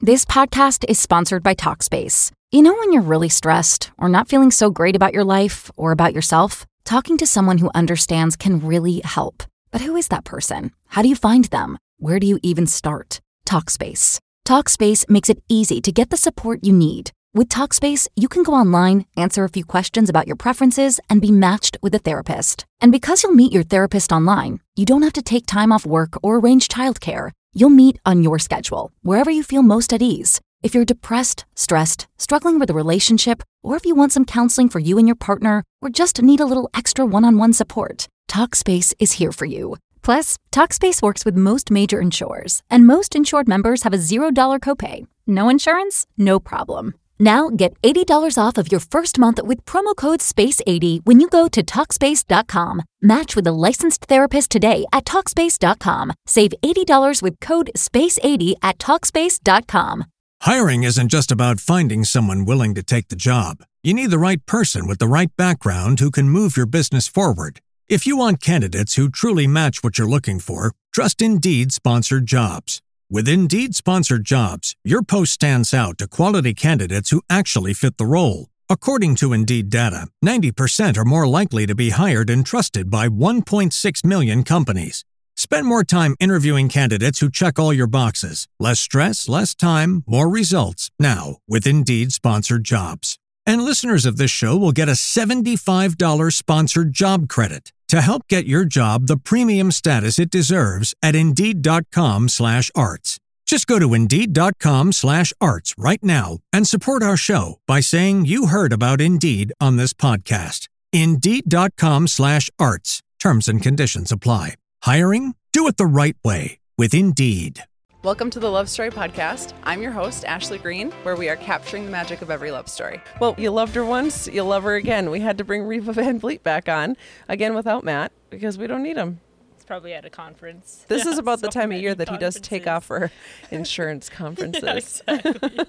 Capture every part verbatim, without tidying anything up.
This podcast is sponsored by Talkspace. You know when you're really stressed or not feeling so great about your life or about yourself? Talking to someone who understands can really help. But who is that person? How do you find them? Where do you even start? Talkspace. Talkspace makes it easy to get the support you need. With Talkspace, you can go online, answer a few questions about your preferences, and be matched with a therapist. And because you'll meet your therapist online, you don't have to take time off work or arrange childcare. You'll meet on your schedule, wherever you feel most at ease. If you're depressed, stressed, struggling with a relationship, or if you want some counseling for you and your partner, or just need a little extra one-on-one support, Talkspace is here for you. Plus, Talkspace works with most major insurers, and most insured members have a zero dollars copay. No insurance? No problem. Now get eighty dollars off of your first month with promo code space eighty when you go to Talkspace dot com. Match with a licensed therapist today at Talkspace dot com. Save eighty dollars with code space eighty at Talkspace dot com. Hiring isn't just about finding someone willing to take the job. You need the right person with the right background who can move your business forward. If you want candidates who truly match what you're looking for, trust Indeed Sponsored Jobs. With Indeed Sponsored Jobs, your post stands out to quality candidates who actually fit the role. According to Indeed data, ninety percent are more likely to be hired and trusted by one point six million companies. Spend more time interviewing candidates who check all your boxes. Less stress, less time, more results. Now, with Indeed Sponsored Jobs. And listeners of this show will get a seventy-five dollars sponsored job credit to help get your job the premium status it deserves at Indeed.com slash arts. Just go to Indeed.com slash arts right now and support our show by saying you heard about Indeed on this podcast. Indeed.com slash arts. Terms and conditions apply. Hiring? Do it the right way with Indeed. Welcome to the Love Story Podcast. I'm your host, Ashley Green, where we are capturing the magic of every love story. Well, you loved her once, you'll love her again. We had to bring Reva Van Vliet back on, again without Matt, because we don't need him. It's probably at a conference. This is about so the time of year that he does conferences. take off for insurance conferences. Yeah, exactly.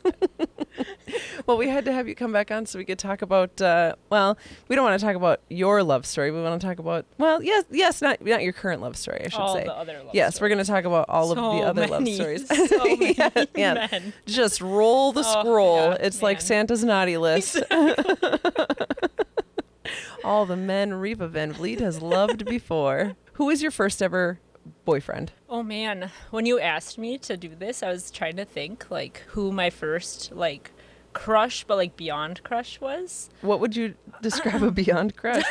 Well, we had to have you come back on so we could talk about, uh, well, we don't want to talk about your love story. We want to talk about, well, yes, yes, not not your current love story, I should all say. the other love yes, stories. we're going to talk about all so of the other many, love stories. So many yeah, yeah. men. Just roll the Oh, scroll. yeah, it's like man. Santa's naughty list. Exactly. All the men Reva Van Vliet has loved before. Who was your first ever boyfriend? Oh man, when you asked me to do this, I was trying to think like who my first like crush, but like beyond crush was. What would you describe a beyond crush?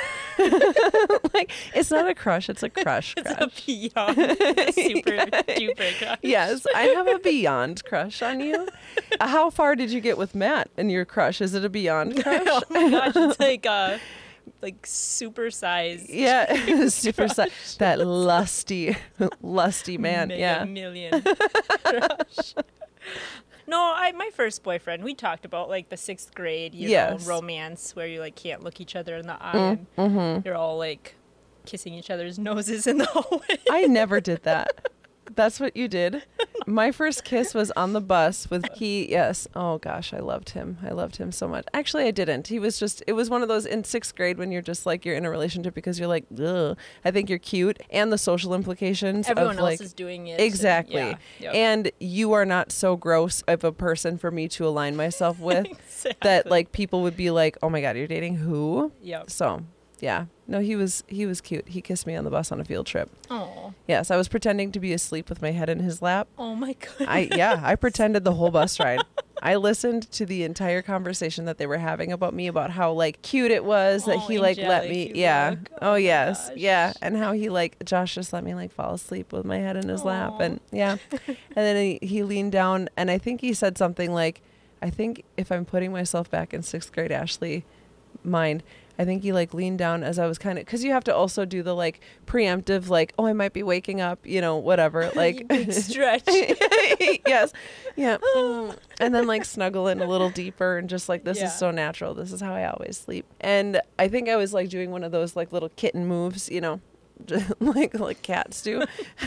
Like, it's not a crush, it's a crush It's crush. a beyond a super Yeah. duper crush. Yes, I have a beyond crush on you. Uh, How far did you get with Matt and your crush? Is it a beyond crush? Oh my gosh, it's like uh like super sized. Yeah, super si- that lusty, lusty man. Mega Yeah. million crush. No, I my first boyfriend, we talked about like the sixth grade, you Yes. know, romance where you like can't look each other in the eye Mm, and mm-hmm. you're all like kissing each other's noses in the hallway. I never did that. That's what you did. My first kiss was on the bus with he. Yes. Oh gosh, I loved him. I loved him so much. Actually, I didn't. He was just. It was one of those in sixth grade when you're just like you're in a relationship because you're like, ugh. I think you're cute, and the social implications. Everyone of, else like, is doing it. exactly. And, yeah, yep. And you are not so gross of a person for me to align myself with Exactly. that like people would be like, oh my god, you're dating who? Yep. So yeah. No, he was he was cute. He kissed me on the bus on a field trip. Oh. Yes, I was pretending to be asleep with my head in his lap. Oh my god. I yeah, I pretended the whole bus ride. I listened to the entire conversation that they were having about me, about how like cute it was that Oh, he like let angelic me you yeah. look. Oh, Oh my yes. gosh. Yeah, and how he like Josh just let me like fall asleep with my head in his lap, Aw. and yeah. And then he, he leaned down and I think he said something like, I think if I'm putting myself back in sixth grade Ashley mind, I think he like leaned down as I was kind of, because you have to also do the like preemptive, like, oh, I might be waking up, you know, whatever. Like, Big stretch. yes. Yeah. Mm. And then like snuggle in a little deeper and just like, this Yeah. is so natural. This is how I always sleep. And I think I was like doing one of those like little kitten moves, you know, like like cats do.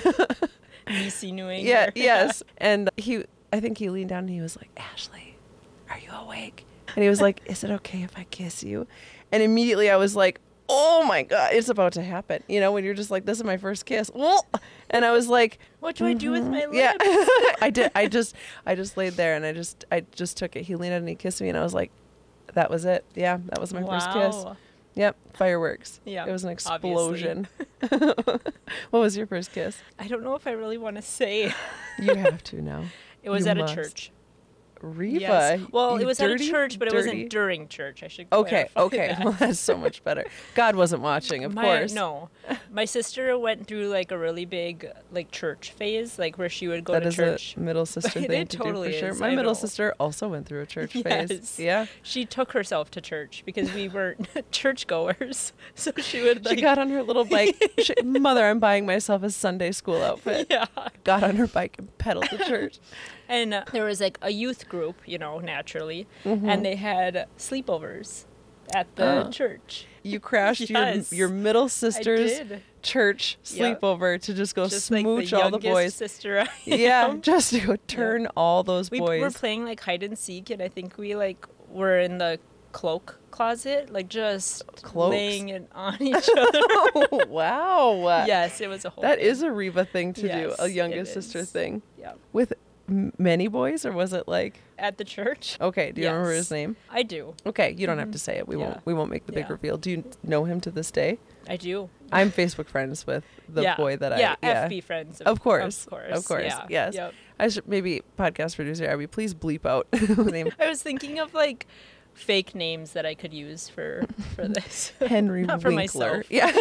Insinuating. Yeah. her. Yes. And he, I think he leaned down and he was like, Ashley, are you awake? And he was like, is it okay if I kiss you? And immediately I was like, oh my God, it's about to happen. You know, when you're just like, this is my first kiss. And I was like, what do I do with my lips? yeah, I did. I just, I just laid there and I just, I just took it. He leaned in and he kissed me and I was like, that was it. Yeah, that was my wow. first kiss. Yep, fireworks. Yeah, it was an explosion. What was your first kiss? I don't know if I really want to say. You have to now. It was You at must. a church. Reva. Yes. Well, you it was dirty, at a church, but dirty. it wasn't during church. I should Okay, clarify okay. that. Well, that's so much better. God wasn't watching, of My- course. No. My sister went through like a really big like church phase, like where she would go That to is church. a middle sister It thing to totally do for sure. is, My I middle know. sister also went through a church Yes. phase. Yeah. She took herself to church because we weren't churchgoers. So she would like She got on her little bike. She, Mother, I'm buying myself a Sunday school outfit. yeah. Got on her bike and pedaled to church. And uh, there was like a youth group, you know, naturally, Mm-hmm. and they had sleepovers at the Oh. church. You crashed Yes. your your middle I sister's did. church Yep. sleepover to just go Just like smooch the all the youngest boys. sister I Yeah, am. just to go turn all those We boys. were playing like hide and seek, and I think we like were in the cloak closet, like just Cloaks? laying it on each other. Oh, wow. Yes, it was a whole. That thing. is a Reva thing to do, Yes, a it youngest sister is. thing. Yeah. With m- many boys, or was it like, At the church. okay, do you remember Yes. his name? I do. Okay, you don't have to say it. We Yeah. won't we won't make the big Yeah. reveal. Do you know him to this day? I do. I'm Facebook friends with the yeah. boy that yeah, I yeah. F B friends. Of course. Of course. Of course. Yeah. Yes. Yep. I should maybe podcast producer Abby, please bleep out the name. I was thinking of like fake names that I could use for for this. Henry Not for Winkler. myself. Yeah.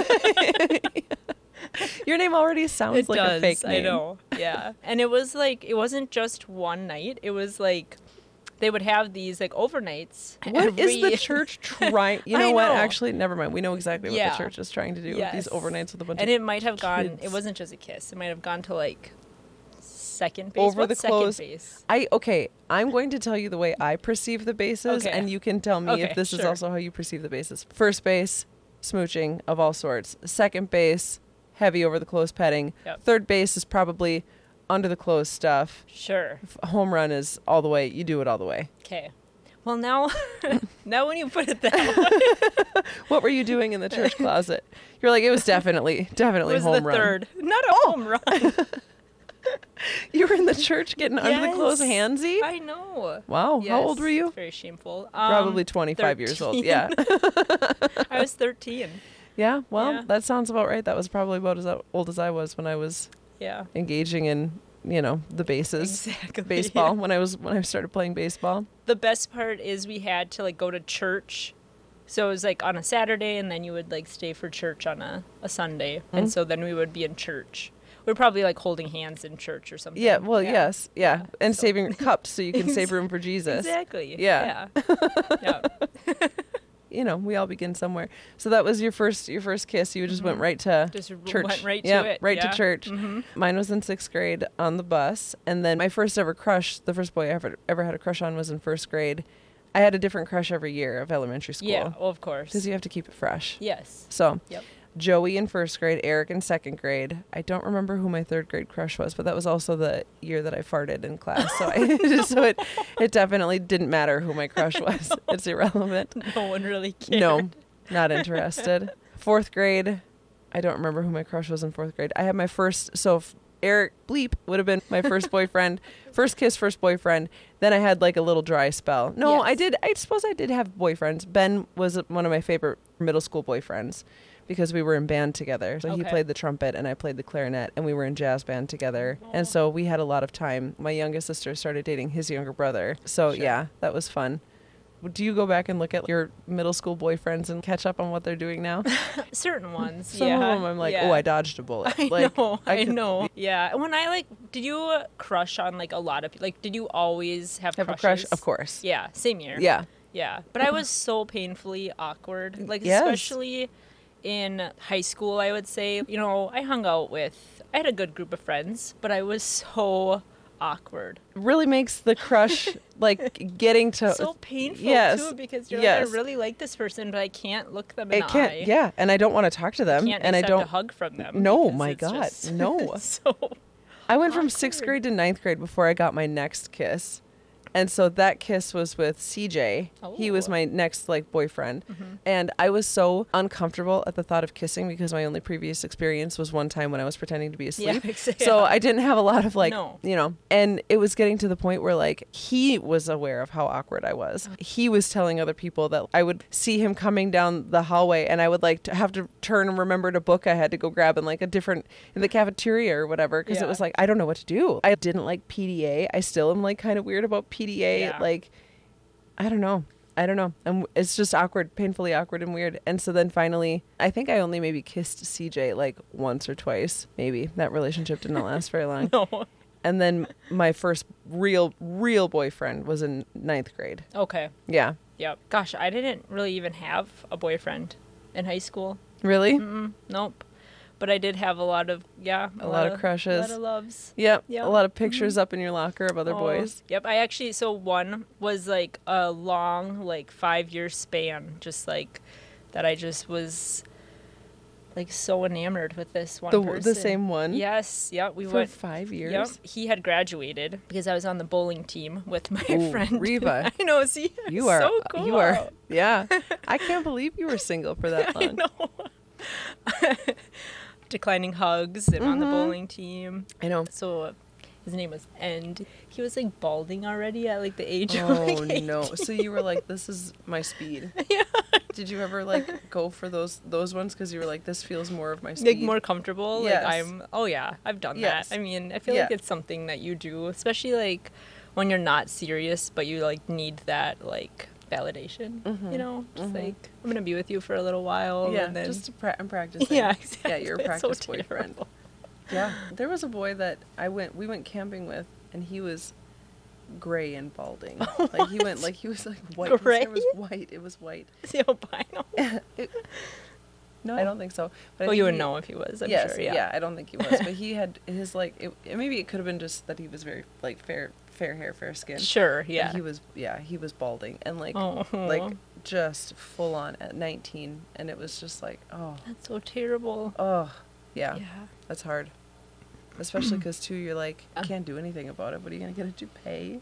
Your name already sounds It like does. a fake name. I know. Yeah. And it was like it wasn't just one night. It was like they would have these like overnights. What is the every- church trying? You know I what? know. Actually, never mind. We know exactly what Yeah. the church is trying to do with these Yes. overnights with a bunch And of it might have gone. kids. It wasn't just a kiss. It might have gone to like second base. Over What's the second clothes. base? I okay. I'm going to tell you the way I perceive the bases, Okay. and you can tell me Okay, if this is sure. also how you perceive the bases. First base, smooching of all sorts. Second base, heavy over the clothes petting. Yep. Third base is probably under the clothes stuff. Sure. F- Home run is all the way. You do it all the way. Okay. Well, now, now when you put it that way, What were you doing in the church closet? You're like, it was definitely, it definitely was home the run. third, not a Oh. home run. You were in the church getting under the clothes Yes. handsy. I know. Wow. How old Yes, were you? it's very shameful. Um, Probably twenty-five years old. thirteen. Yeah. I was thirteen. Yeah. Well, Yeah. that sounds about right. That was probably about as old as I was when I was Yeah. engaging in, you know, the bases. Exactly. Baseball. When I was when I started playing baseball. The best part is we had to like go to church. So it was like on a Saturday, and then you would like stay for church on a, a Sunday. Mm-hmm. And so then we would be in church. We We're probably like holding hands in church or something. Yeah. Well, yes. Yeah. Yeah, And so- saving cups so you can save room for Jesus. Exactly. Yeah. Yeah. yeah. You know, we all begin somewhere. So that was your first your first kiss. You just went right to Mm-hmm. Just r- church. went right to yeah, it, right yeah. to church. Mm-hmm. Mine was in sixth grade on the bus, and then my first ever crush, the first boy I ever ever had a crush on, was in first grade. I had a different crush every year of elementary school. Yeah. Well, of course. Because you have to keep it fresh. Yes. So, Yep. Joey in first grade, Eric in second grade. I don't remember who my third grade crush was, but that was also the year that I farted in class. So, I, so it it definitely didn't matter who my crush was. It's irrelevant. No one really cared. No, not interested. Fourth grade, I don't remember who my crush was in fourth grade. I had my first, so f- Eric Bleep would have been my first boyfriend, first kiss, first boyfriend. Then I had like a little dry spell. No, I Yes. did. I suppose I did have boyfriends. Ben was one of my favorite middle school boyfriends because we were in band together. So he Okay. played the trumpet and I played the clarinet, and we were in jazz band together. And so we had a lot of time. My youngest sister started dating his younger brother. So Sure. yeah, that was fun. Do you go back and look at your middle school boyfriends and catch up on what they're doing now? Certain ones. Some yeah. of them I'm like, yeah. oh, I dodged a bullet. I like, know. I, could know. Yeah. When I like, did you uh, crush on like a lot of people? Like, did you always have Have a crushes? crush? Of course. Yeah. Same year. Yeah. Yeah. But I was so painfully awkward. Like, Yes. especially in high school, I would say. You know, I hung out with, I had a good group of friends, but I was so awkward. Really makes the crush like getting to So painful yes, too, because you're yes. like, I really like this person, but I can't look them in it the can't eye. yeah, and I don't want to talk to them, Can't and I accept a don't hug from them. No, because my it's God, just no. so I went from sixth awkward. grade to ninth grade before I got my next kiss. And so that kiss was with C J. Oh. He was my next like boyfriend. Mm-hmm. And I was so uncomfortable at the thought of kissing because my only previous experience was one time when I was pretending to be asleep. Yeah, exactly. So I didn't have a lot of like, No. you know, and it was getting to the point where like he was aware of how awkward I was. He was telling other people that I would see him coming down the hallway and I would like to have to turn and remember a book I had to go grab in like a different, in the cafeteria or whatever. Cause Yeah. it was like, I don't know what to do. I didn't like P D A. I still am like kind of weird about P D A. Yeah. Like, I don't know. I don't know. And it's just awkward, painfully awkward and weird. And so then finally, I think I only maybe kissed C J like once or twice. Maybe that relationship did not last very long. No. And then my first real, real boyfriend was in ninth grade. Okay. Yeah. Yep. Gosh, I didn't really even have a boyfriend in high school. Really? Mm-mm, nope. But I did have a lot of, yeah. A lot of crushes. A lot of loves. Yep. Yep. A lot of pictures up in your locker of other Oh, boys. Yep. I actually, so one was like a long, like five year span, just like that I just was like so enamored with this one The person. the same one? Yes. Yep. We For went. five years? Yep. He had graduated because I was on the bowling team with my Ooh, friend. Reva. I know. See, You are, so cool. you are, yeah. I can't believe you were single for that long. I know. Declining hugs and on the bowling team. I know. So uh, his name was End. He was like balding already at like the age of Oh like no! eighteen. So you were like, "This is my speed." Yeah. Did you ever like go for those those ones because you were like, "This feels more of my speed"? Like more comfortable. Yes. Like I'm oh yeah, I've done Yes. that. I mean, I feel Yeah. like it's something that you do, especially like when you're not serious but you like need that like validation. Mhm. You know? Just Mhm. like I'm gonna be with you for a little while. Yeah, and then just to pra- I'm practicing. Yeah, exactly. Yeah, you're a It's so practice boyfriend. terrible. Yeah, there was a boy that I went. We went camping with, and he was gray and balding. Like he went like he was like white. His Gray? hair was white. It was white. Is he albino? It- no, I don't think so. But I Oh, think you would he- know if he was, I'm yes, sure. Yeah. I don't think he was, but he had his like. It, it- maybe it could have been just that he was very like fair, fair hair, fair skin. Sure, But yeah. he was, yeah, he was balding and like, Oh. like just full on at nineteen, and it was just like, oh, That's so terrible. oh, yeah, Yeah. that's hard. Especially because too, you're like, you can't do anything about it. What are you gonna get it to pay?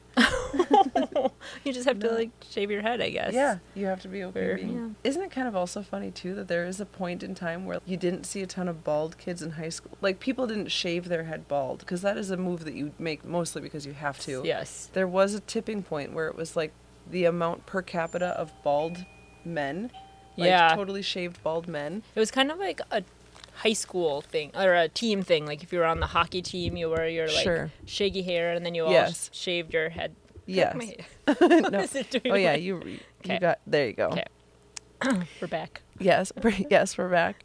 You just have to No. like shave your head, I guess. Yeah, you have to be okay. Or- Being... Isn't it kind of also funny too that there is a point in time where you didn't see a ton of bald kids in high school? Like people didn't shave their head bald because that is a move that you make mostly because you have to. Yes. There was a tipping point where it was like the amount per capita of bald men, like Yeah. totally shaved bald men. It was kind of like a high school thing or a team thing. Like if you were on the hockey team, you wore your like Sure. shaggy hair and then you all Yes. shaved your head. Yes. My- No. Is it doing Oh yeah, like- you you Okay. got there. You go. Okay. We're back. Yes, we're- yes, we're back.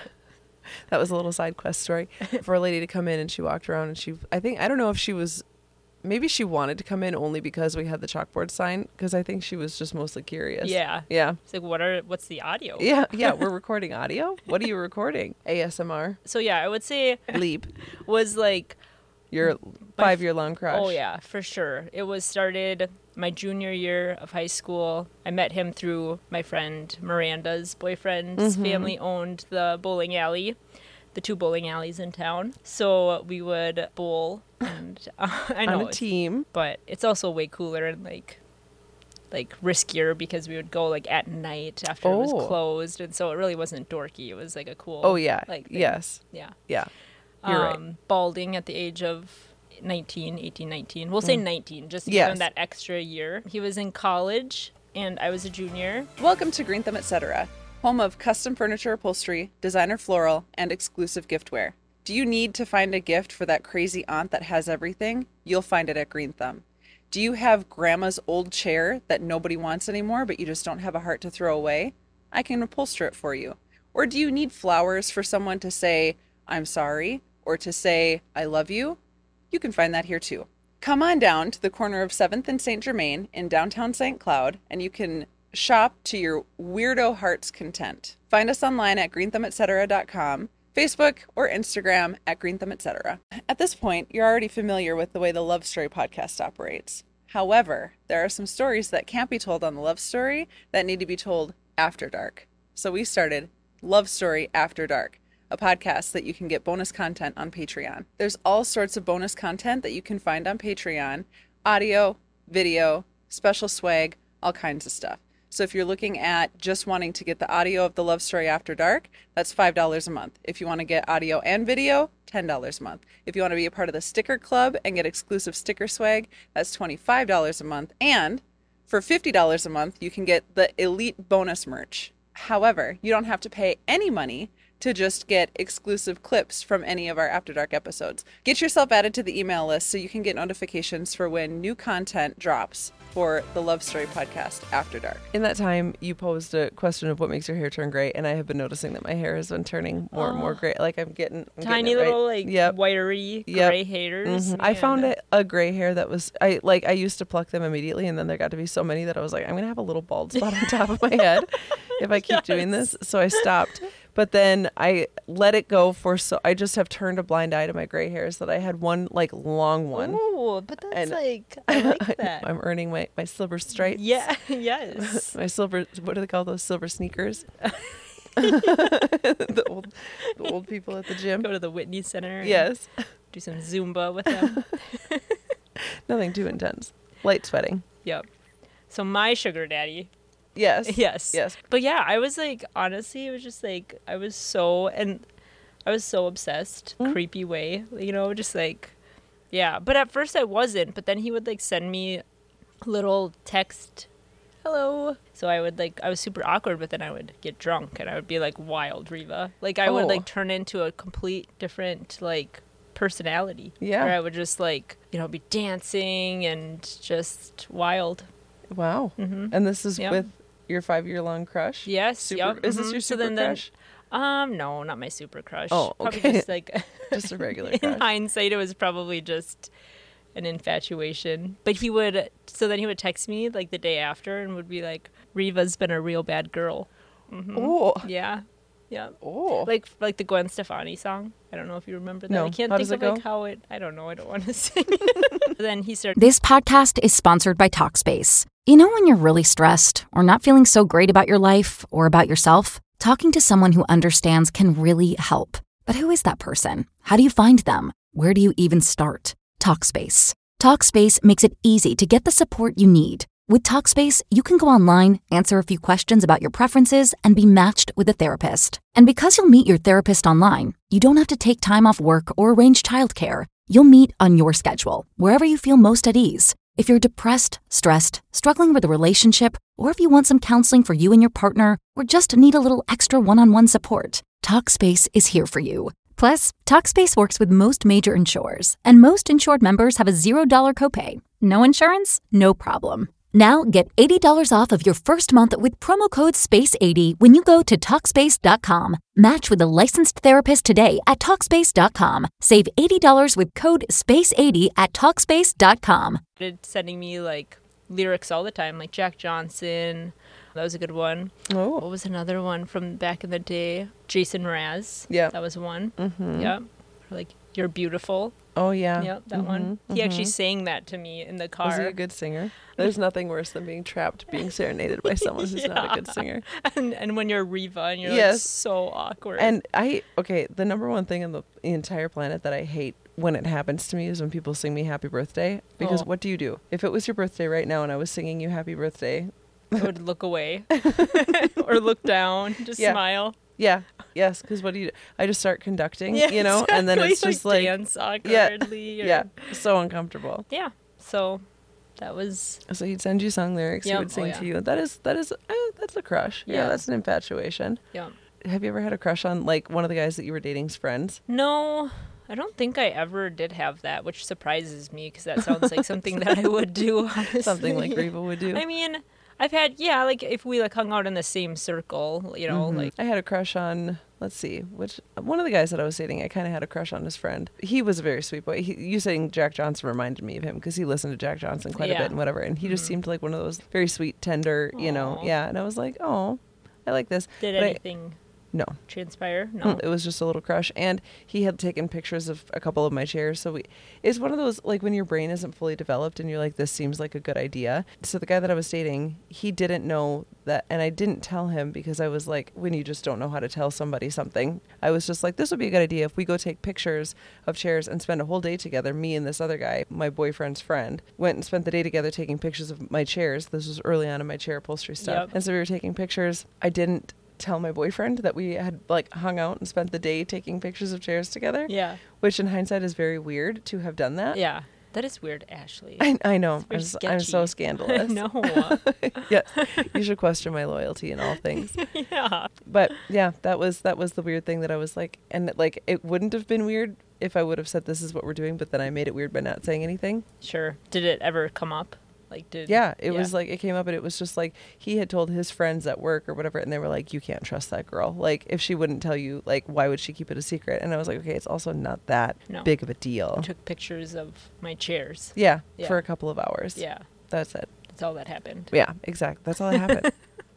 That was a little side quest story for a lady to come in, and she walked around, and she, I think, I don't know if she was, maybe she wanted to come in only because we had the chalkboard sign, because I think she was just mostly curious. Yeah. Yeah. It's like what are what's the audio? Yeah, yeah, we're recording audio. What are you recording? A S M R, So yeah, I would say Leap, was like your five-year-long crush. oh yeah, for sure. It was started my junior year of high school. I met him through my friend Miranda's boyfriend's Mm-hmm. family owned the bowling alley, the two bowling alleys in town. So we would bowl, and uh, I know, On a it's- team. but it's also way cooler and like like riskier because we would go like at night after it was Oh. closed, and so it really wasn't dorky. It was like a cool. Oh yeah. Like thing. Yes. Yeah. Yeah. You're right. um, Balding at the age of nineteen, eighteen, nineteen. We'll say nineteen, just to give Mm. Yes. him that extra year. He was in college, and I was a junior. Welcome to Greentham Etc., home of custom furniture upholstery, designer floral, and exclusive giftware. Do you need to find a gift for that crazy aunt that has everything? You'll find it at Greentham. Do you have grandma's old chair that nobody wants anymore, but you just don't have a heart to throw away? I can upholster it for you. Or do you need flowers for someone to say, I'm sorry, or to say, I love you? You can find that here too. Come on down to the corner of seventh and Saint Germain in downtown Saint Cloud, and you can shop to your weirdo heart's content. Find us online at greentham etc dot com, Facebook or Instagram at greentham etc. At this point, you're already familiar with the way the Love Story podcast operates. However, there are some stories that can't be told on the Love Story that need to be told after dark. So we started Love Story After Dark, a podcast that you can get bonus content on Patreon. There's all sorts of bonus content that you can find on Patreon, audio, video, special swag, all kinds of stuff. So if you're looking at just wanting to get the audio of the Love Story After Dark, that's five dollars a month. If you want to get audio and video, ten dollars a month. If you want to be a part of the sticker club and get exclusive sticker swag, that's twenty-five dollars a month. And for fifty dollars a month, you can get the elite bonus merch. However, you don't have to pay any money to just get exclusive clips from any of our After Dark episodes. Get yourself added to the email list so you can get notifications for when new content drops for the Love Story podcast After Dark. In that time, you posed a question of what makes your hair turn gray, and I have been noticing that my hair has been turning more oh. and more gray. Like I'm getting I'm tiny getting it little right. like yep. wiry yep. gray hairs. Mm-hmm. I found it a gray hair that was I like I used to pluck them immediately, and then there got to be so many that I was like, I'm gonna have a little bald spot on top of my head if I keep yes. doing this. So I stopped. But then I let it go for so I just have turned a blind eye to my gray hairs that I had one like long one. Ooh, but that's and like I like that. I'm earning my, my silver stripes. Yeah, yes. My silver what do they call those silver sneakers? the old the old people at the gym. Go to the Whitney Center. And yes. Do some Zumba with them. Nothing too intense. Light sweating. Yep. So my sugar daddy. Yes. Yes. Yes. But yeah, I was like, honestly, it was just like, I was so, and I was so obsessed, mm-hmm. creepy way, you know, just like, yeah. But at first I wasn't, but then he would like send me a little text, hello. So I would like, I was super awkward, but then I would get drunk and I would be like wild Riva. Like I oh. would like turn into a complete different like personality. Yeah. Where I would just like, you know, be dancing and just wild. Wow. Mm-hmm. And this is yep. with your five-year-long crush? Yes. Super, yep. Is this your so super then, crush? Then, um, no, not my super crush. Oh, okay. Probably just like just a regular in crush. In hindsight, it was probably just an infatuation. But he would, so then he would text me like the day after and would be like, Riva's been a real bad girl. Mm-hmm. Oh. Yeah. Yeah. Oh. Like like the Gwen Stefani song. I don't know if you remember that. No. I can't how think does it of go? like how it, I don't know. I don't want to sing. Then he started. This podcast is sponsored by Talkspace. You know when you're really stressed or not feeling so great about your life or about yourself? Talking to someone who understands can really help. But who is that person? How do you find them? Where do you even start? Talkspace. Talkspace makes it easy to get the support you need. With Talkspace, you can go online, answer a few questions about your preferences, and be matched with a therapist. And because you'll meet your therapist online, you don't have to take time off work or arrange childcare. You'll meet on your schedule, wherever you feel most at ease. If you're depressed, stressed, struggling with a relationship, or if you want some counseling for you and your partner, or just need a little extra one-on-one support, Talkspace is here for you. Plus, Talkspace works with most major insurers, and most insured members have a zero dollar copay. No insurance? No problem. Now get eighty dollars off of your first month with promo code space eighty when you go to Talkspace dot com. Match with a licensed therapist today at Talkspace dot com. Save eighty dollars with code space eighty at Talkspace dot com. Sending me like lyrics all the time, like Jack Johnson. That was a good one. Oh. What was another one from back in the day? Jason Mraz. Yeah. That was one. Mm-hmm. Yeah. Like, You're Beautiful. Oh, yeah. Yep, that mm-hmm. one. He mm-hmm. actually sang that to me in the car. Was he a good singer? There's nothing worse than being trapped, being serenaded by someone who's yeah. not a good singer. And and when you're Riva and you're yes. like so awkward. And I, okay, the number one thing on the entire planet that I hate when it happens to me is when people sing me happy birthday. Because oh. what do you do? If it was your birthday right now and I was singing you happy birthday, I would look away or look down, just yeah. smile. Yeah. Yes. Because what do you do? I just start conducting, yeah, you know, exactly. and then it's just like, dance awkwardly. Yeah. Or, yeah. So uncomfortable. Yeah. So that was. So he'd send you song lyrics. Yep. He would sing oh, yeah. to you. That is, that is, eh, that's a crush. Yeah. Yeah. That's an infatuation. Yeah. Have you ever had a crush on like one of the guys that you were dating's friends? No. I don't think I ever did have that, which surprises me because that sounds like something that I would do, honestly. Something like Riva would do. I mean, I've had, yeah, like if we like hung out in the same circle, you know, mm-hmm. like. I had a crush on, let's see, which, one of the guys that I was dating, I kind of had a crush on his friend. He was a very sweet boy. He, you saying Jack Johnson reminded me of him because he listened to Jack Johnson quite yeah. a bit and whatever. And he mm-hmm. just seemed like one of those very sweet, tender, you know, Aww. yeah. And I was like, oh, I like this. Did but anything. I, No. transpire? No. It was just a little crush. And he had taken pictures of a couple of my chairs. So we, it's one of those, like when your brain isn't fully developed and you're like, this seems like a good idea. So the guy that I was dating, he didn't know that. And I didn't tell him because I was like, when you just don't know how to tell somebody something, I was just like, this would be a good idea if we go take pictures of chairs and spend a whole day together. Me and this other guy, my boyfriend's friend, went and spent the day together taking pictures of my chairs. This was early on in my chair upholstery stuff. Yep. And so we were taking pictures. I didn't tell my boyfriend that we had like hung out and spent the day taking pictures of chairs together. Yeah. Which in hindsight is very weird to have done that. Yeah. That is weird, Ashley. I, I know. I'm, very s- I'm so sketchy. scandalous. No. Yeah. You should question my loyalty in all things. Yeah. But yeah, that was that was the weird thing that I was like, and like it wouldn't have been weird if I would have said this is what we're doing, but then I made it weird by not saying anything. Sure. Did it ever come up? Like did Yeah, it was like it came up and it was just like he had told his friends at work or whatever, and they were like, you can't trust that girl. Like if she wouldn't tell you, like why would she keep it a secret? And I was like, okay, it's also not that No. big of a deal. I took pictures of my chairs. Yeah, Yeah. for a couple of hours. Yeah. That's it. That's all that happened. Yeah, exactly. That's all that happened.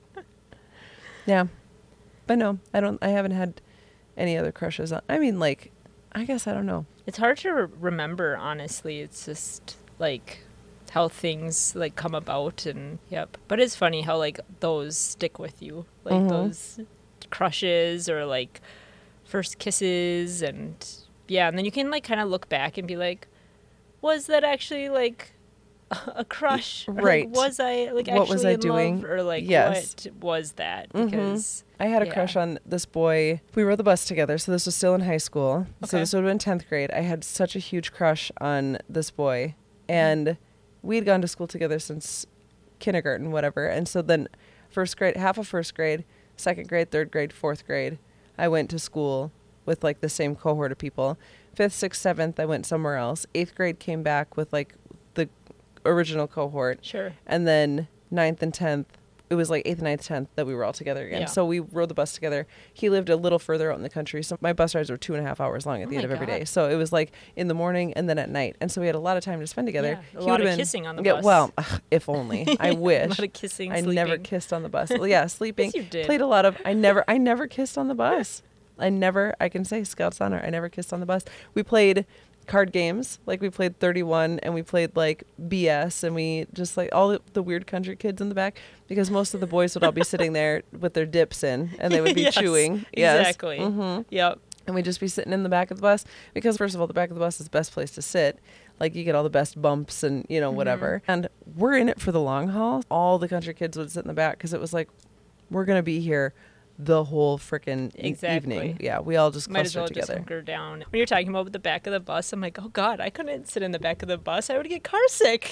Yeah. But no, I don't I haven't had any other crushes on. I mean, like I guess I don't know. It's hard to re- remember, honestly. It's just like how things like come about and yep. But it's funny how like those stick with you. Like Mhm. those crushes or like first kisses and yeah, and then you can like kind of look back and be like, was that actually like a crush? Or, like, Right. was I like What actually was I in doing? love? Or like Yes. what was that? Mhm. Because I had a Yeah. crush on this boy. We rode the bus together, so this was still in high school. So Okay. this would have been tenth grade. I had such a huge crush on this boy. And we had gone to school together since kindergarten, whatever. And so then first grade, half of first grade, second grade, third grade, fourth grade, I went to school with like the same cohort of people. Fifth, sixth, seventh, I went somewhere else. Eighth grade came back with like the original cohort. sure. And then ninth and tenth, it was like eighth, ninth, tenth that we were all together again. Yeah. So we rode the bus together. He lived a little further out in the country. So my bus rides were two and a half hours long at Oh the my end of every day. God. So it was like in the morning and then at night. And so we had a lot of time to spend together. Yeah, a He lot would've of been- kissing on the yeah, bus. Well, if only. I a wish. lot of kissing, I sleeping. never kissed on the bus. Well, yeah, sleeping. Yes, you did. Played a lot of, I never, I never kissed on the bus. I never, I can say Scout's honor, I never kissed on the bus. We played card games. Like we played thirty-one and we played like B S and we just like all the, the weird country kids in the back because most of the boys would all be sitting there with their dips in and they would be Yes, chewing. Yes. Exactly. hmm Yep. And we'd just be sitting in the back of the bus because first of all, the back of the bus is the best place to sit. Like you get all the best bumps and, you know, whatever. And we're in it for the long haul. All the country kids would sit in the back because it was like, we're going to be here the whole frickin' e- Exactly. evening. Yeah, we all just Might as clustered well just together. hunker down. When you're talking about the back of the bus, I'm like, oh God, I couldn't sit in the back of the bus. I would get car sick.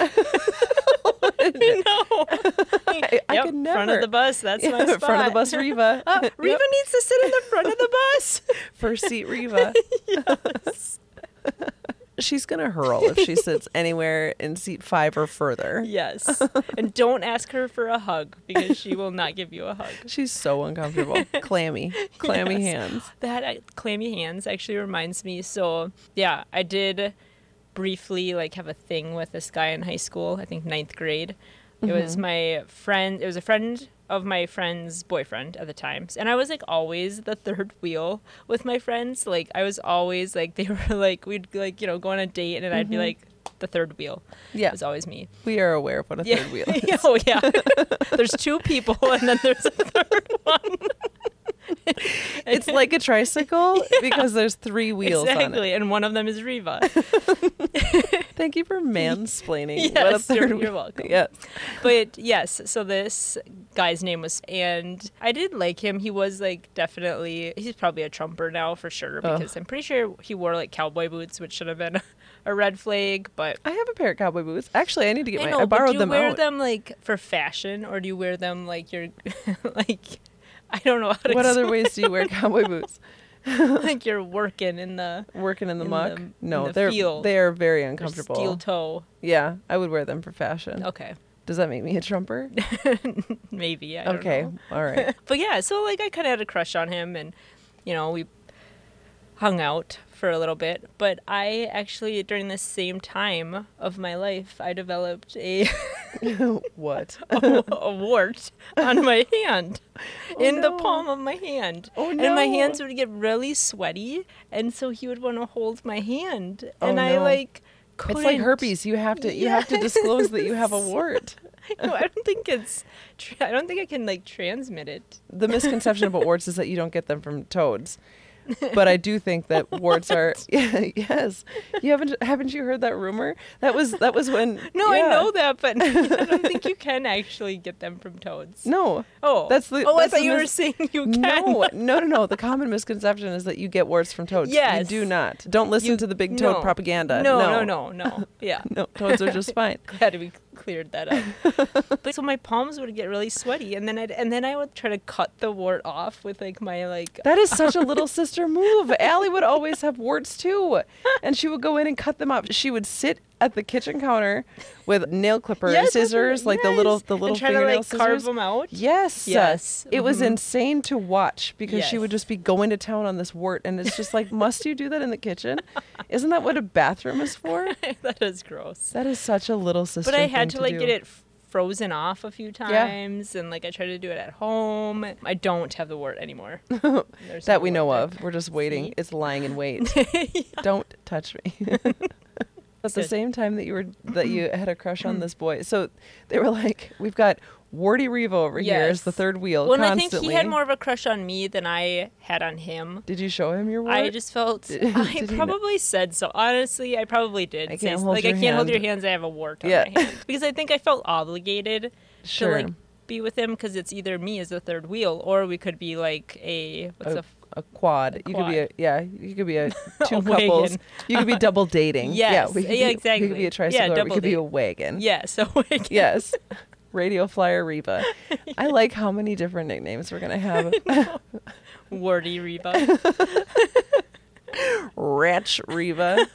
I know. I, I Yep, could never. front of the bus. That's Yeah, my spot. front of the bus, Reva. Oh, Reva Yep. needs to sit in the front of the bus. First seat, Reva. Yes. She's gonna hurl if she sits anywhere in seat five or further. Yes. And don't ask her for a hug because she will not give you a hug. She's so uncomfortable. Clammy, clammy Yes. hands. That uh, clammy hands actually reminds me. So yeah, I did briefly like have a thing with this guy in high school. I think ninth grade. It was my friend. It was a friend of my friend's boyfriend at the time, and I was like always the third wheel with my friends. Like I was always like they were like we'd like you know go on a date, and then I'd be like the third wheel. Yeah. It was always me. We are aware of what a Yeah. third wheel is. Yeah, oh yeah. There's two people, and then there's a third one. It's like a tricycle because there's three wheels Exactly, and one of them is Reva. on it. Thank you for mansplaining what a Yes, third you're, wheel. you're welcome. Yes. But yes, so this guy's name was, and I did like him. He was like definitely, he's probably a Trumper now for sure because I'm pretty sure he wore like cowboy boots, which should have been a red flag. But I have a pair of cowboy boots. Actually, I need to get I my. know, I but borrowed do you them wear out. them like for fashion, or do you wear them like you're like I don't know how to. What other explain- ways do you wear cowboy boots? like you're working in the Working in the In muck? the- in no, the they're field. they are very or uncomfortable. steel toe. Yeah, I would wear them for fashion. Okay, Does that make me a trumper? maybe. I don't Okay, know. all right. But yeah, so like I kind of had a crush on him, and you know we hung out for a little bit. But I actually during the same time of my life, I developed a What? a, a wart on my hand, in the no. palm of my hand. Oh, And my no. hands would get really sweaty, and so he would want to hold my hand, Oh, and I no. like couldn't. It's like herpes. You have to you have to disclose that you have a Yes. wart. No, I don't think it's. Tra- I don't think I can like transmit it. The misconception about warts is that you don't get them from toads. But I do think that warts are yeah, yes. You haven't haven't you heard that rumor? That was that was when No, I yeah. know that, but I don't think you can actually get them from toads. No. Oh, That's the oh, I that's thought the you were mis- saying you can. No, no, no, no. The common misconception is that you get warts from toads. Yes. You do not. Don't listen You- to the big toad no. propaganda. No, no, no, no, no. Yeah. No, toads are just fine. Glad we cleared that up. But so my palms would get really sweaty, and then I'd and then I would try to cut the wart off with like my like. That is such a little sister move. Allie would always have warts too. And she would go in and cut them off. She would sit at the kitchen counter with nail clipper Yes, scissors, yes, like the little yes. the little and try to fingernail like scissors. carve them out. Yes. Yes. It was Mhm. insane to watch because she Yes. would just be going to town on this wart and it's just like, must you do that in the kitchen? Isn't that what a bathroom is for? That is gross. That is such a little sister But I had thing to like do. get it f- frozen off a few times, and like I tried to do it at home. I don't have the wart anymore. There's that no we know wart of. We're just waiting. See? It's lying in wait. Don't touch me. At the Good. same time that you were that you had a crush on this boy, so they were like, "We've got Warty Reva over here as the Yes. third wheel." Well, and I constantly. think he had more of a crush on me than I had on him. Did you show him your wart? I just felt Did- I did he know? probably said so. Honestly, I probably did. I say can't s- hold like your I can't hold hand. your hands. I have a wart on Yeah. my hand because I think I felt obligated Sure. to like be with him because it's either me as the third wheel or we could be like a what's A- a, f- a quad. You could be a quad. yeah. You could be a two A couples. wagon. You could be double dating. Yeah, Yes. we could Yeah, be, exactly. We could be a Yeah, tricycle. or we double could be date. a wagon. yeah. So like, Yes. Radio Flyer Reva. I like how many different nicknames we're gonna have. warty Reba. Ratch Reva.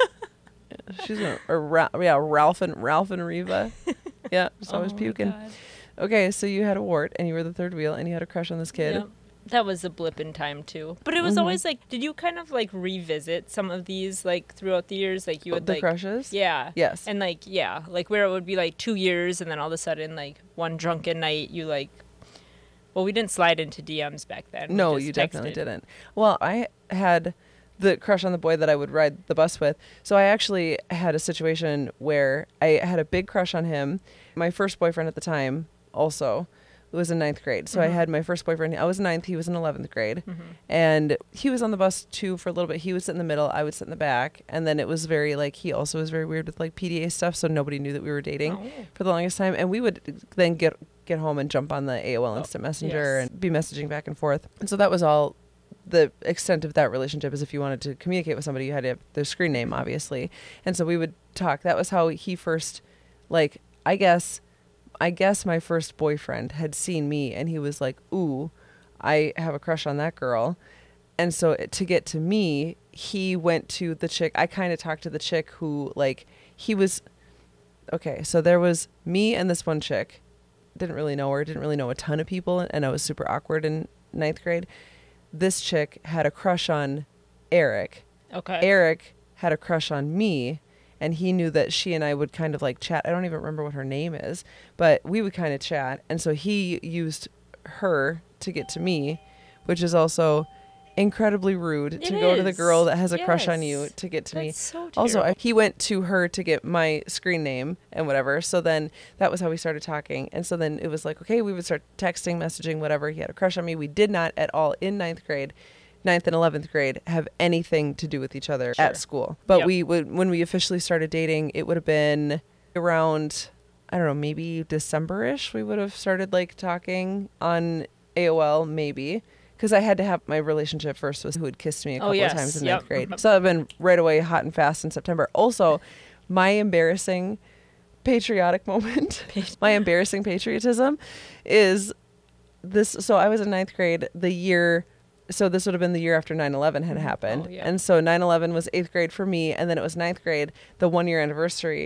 She's a, or Ra- yeah, Ralph and Ralph and Reva. Yeah, just always Oh my puking. God. Okay, so you had a wart and you were the third wheel and you had a crush on this kid. Yep. That was a blip in time too. But it was Mm-hmm. always like, did you kind of like revisit some of these like throughout the years? Like you would The like crushes? Yeah. Yes. And like yeah, like where it would be like two years and then all of a sudden like one drunken night you like well we didn't slide into D Ms back then. We No, just you definitely texted. didn't. Well, I had the crush on the boy that I would ride the bus with. So I actually had a situation where I had a big crush on him. My first boyfriend at the time also was in ninth grade. So I had my first boyfriend. I was in ninth. He was in eleventh grade. And he was on the bus too for a little bit. He would sit in the middle. I would sit in the back. And then it was very like, he also was very weird with like P D A stuff. So nobody knew that we were dating Oh. for the longest time. And we would then get get home and jump on the A O L Instant Messenger yes. and be messaging back and forth. And so that was all the extent of that relationship. Is if you wanted to communicate with somebody, you had to have their screen name, obviously. And so we would talk. That was how he first, like, I guess, I guess my first boyfriend had seen me and he was like, ooh, I have a crush on that girl. And so to get to me, he went to the chick. I kind of talked to the chick who, like, he was, okay, so there was me and this one chick. Didn't really know her, didn't really know a ton of people, and I was super awkward in ninth grade. This chick had a crush on Eric. Okay. Eric had a crush on me, and he knew that she and I would kind of like chat. I don't even remember what her name is, but we would kind of chat. And so he used her to get to me, which is also incredibly rude It to go to the is. girl that has a crush on you Yes. to get to me. That's so Also, I, terrible. he went to her to get my screen name and whatever. So then that was how we started talking. And so then it was like, okay, we would start texting, messaging, whatever. He had a crush on me. We did not at all in ninth grade, ninth and eleventh grade, have anything to do with each other Sure. at school. But Yep. we would, when we officially started dating, it would have been around, I don't know, maybe December-ish. We would have started like talking on A O L, maybe. Because I had to have my relationship first with who had kissed me a Oh, couple yes. of times in Yep. ninth grade. So I've been right away hot and fast in September. Also, my embarrassing patriotic moment, my embarrassing patriotism is this. So I was in ninth grade the year, so this would have been the year after nine eleven had happened. Oh, yeah. And so nine eleven was eighth grade for me. And then it was ninth grade, the one year anniversary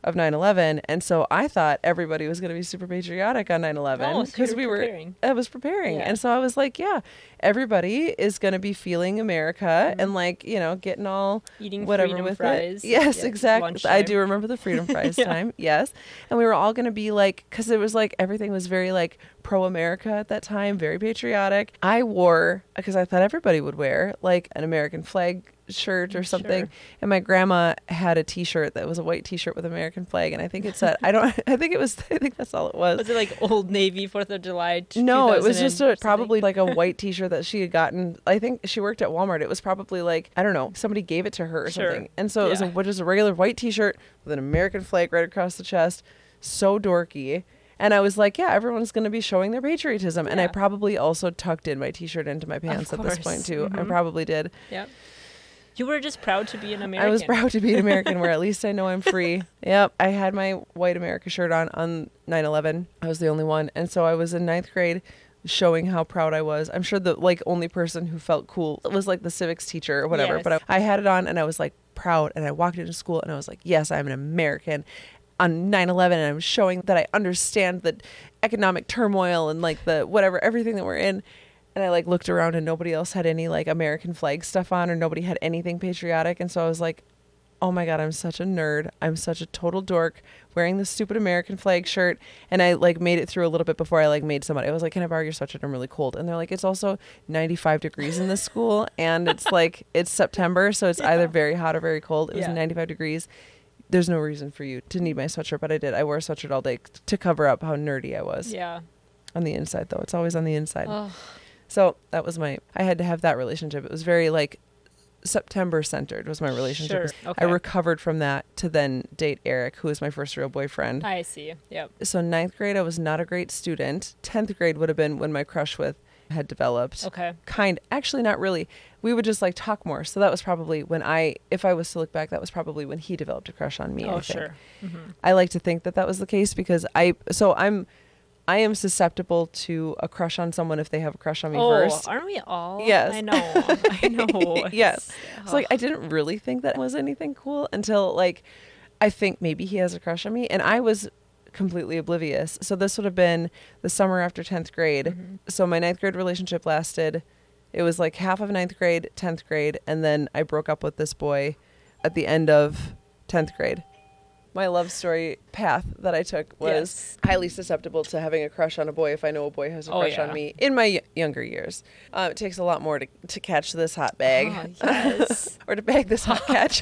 of nine eleven. And so I thought everybody was going to be super patriotic on nine eleven Oh, so because you we were were, preparing. I was preparing. Yeah. And so I was like, yeah, everybody is going to be feeling America Mm-hmm. and like, you know, getting all Eating whatever freedom with fries. it. Yes, Yeah, exactly. I lunchtime. do remember the freedom fries Yeah. time. Yes. And we were all going to be like, because it was like everything was very like pro-America at that time, very patriotic. I wore, because I thought everybody would wear like an American flag shirt or something. Sure. And my grandma had a t-shirt that was a white t-shirt with American flag. And I think it said, I don't, I think it was, I think that's all it was. Was it like Old Navy Fourth of July? t- No, it was 2000 just and a, something? probably like a white t-shirt that she had gotten. I think she worked at Walmart. It was probably like, I don't know, somebody gave it to her or Sure. something. And so it was a, Yeah. just a regular white t-shirt with an American flag right across the chest. So dorky. And I was like, yeah, everyone's going to be showing their patriotism. And I Yeah. probably also tucked in my t-shirt into my pants at this course. point too. I Mhm. probably did. Yep. You were just proud to be an American. I was proud to be an American where at least I know I'm free. Yep. I had my white America shirt on on nine eleven. I was the only one. And so I was in ninth grade showing how proud I was. I'm sure the like only person who felt cool was like the civics teacher or whatever. Yes. But I, I had it on and I was like proud. And I walked into school and I was like, yes, I'm an American on nine eleven. And I'm showing that I understand the economic turmoil and like the whatever, everything that we're in. And I like looked around and nobody else had any like American flag stuff on or nobody had anything patriotic. And so I was like, oh my God, I'm such a nerd. I'm such a total dork wearing this stupid American flag shirt. And I like made it through a little bit before I like made somebody. I was like, can I borrow your sweatshirt? I'm really cold. And they're like, it's also ninety-five degrees in this school. And it's like, it's September. So it's Yeah. either very hot or very cold. It was Yeah. ninety-five degrees. There's no reason for you to need my sweatshirt, but I did. I wore a sweatshirt all day to cover up how nerdy I was. Yeah. On the inside though. It's always on the inside. Oh, So that was my, I had to have that relationship. It was very like September centered was my relationship. Sure. Okay. I recovered from that to then date Eric, who was my first real boyfriend. I see. Yep. So ninth grade, I was not a great student. tenth grade would have been when my crush with had developed. Okay. Kind, actually not really. We would just like talk more. So that was probably when I, if I was to look back, that was probably when he developed a crush on me. Oh, I think. sure. Mm-hmm. I like to think that that was the case because I, so I'm, I am susceptible to a crush on someone if they have a crush on me Oh, first. aren't we all? Yes. I know. I know. Yes. It's- It's like I didn't really think that was anything cool until like I think maybe he has a crush on me and I was completely oblivious. So this would have been the summer after tenth grade. Mhm. So my ninth grade relationship lasted, it was like half of ninth grade, tenth grade, and then I broke up with this boy at the end of tenth grade. My love story path that I took was Yes. highly susceptible to having a crush on a boy if I know a boy has a Oh, crush yeah. on me in my y- younger years. Uh, it takes a lot more to, to catch this hot bag. Oh, yes. Or to bag this hot catch.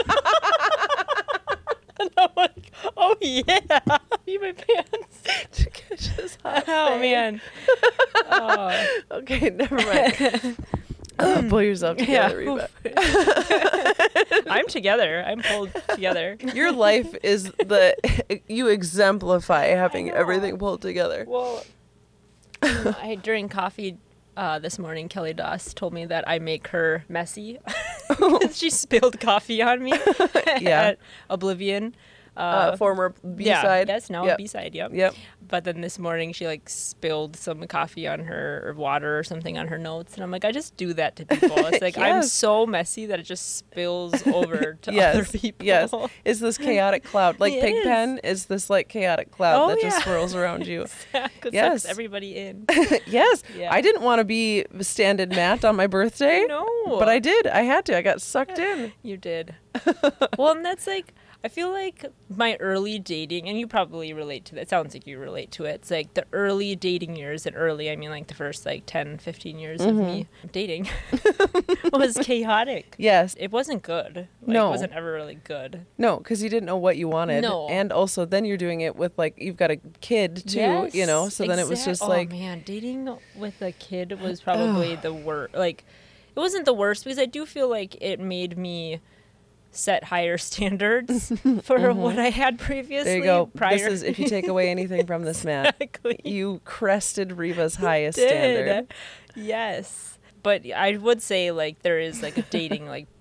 And I'm like, oh yeah, be my pants. to catch this hot Oh bag. man. Oh. Okay, never mind. Uh, pull yourself together, Yeah. Reba. I'm together. I'm pulled together. Your life is the you exemplify having know. everything pulled together. Well, I during coffee uh, this morning, Kelly Doss told me that I make her messy. She spilled coffee on me Yeah. at Oblivion. Uh, Uh, former B yeah, side. Yes, now Yep. B side. Yep. Yep. But then this morning she like spilled some coffee on her or water or something on her notes, and I'm like, I just do that to people. It's like I'm Yes. so messy that it just spills over to Yes. other people. Yes. Is this chaotic cloud like It is. Pigpen? Is this like chaotic cloud Oh, that just yeah. swirls around you? Exactly. Yes. Sucks everybody in. Yes. Yeah. I didn't want to be standing Matt on my birthday. No. But I did. I had to. I got sucked in. You did. Well, and that's like, I feel like my early dating, and you probably relate to that. It sounds like you relate to it. It's like the early dating years, and early, I mean like the first like ten, fifteen years of me dating was chaotic. Yes. It wasn't good. Like, No. It wasn't ever really good. No, because you didn't know what you wanted. No. And also then you're doing it with like you've got a kid too, you know. Yes, So then it was exact- just oh, like man, dating with a kid was probably the worst. Like, it wasn't the worst because I do feel like it made me set higher standards for what I had previously. there you go. Prior. This is if you take away anything from this, Matt, Exactly. you crested Reva's highest Did. standard. Yes. But I would say like there is like a dating like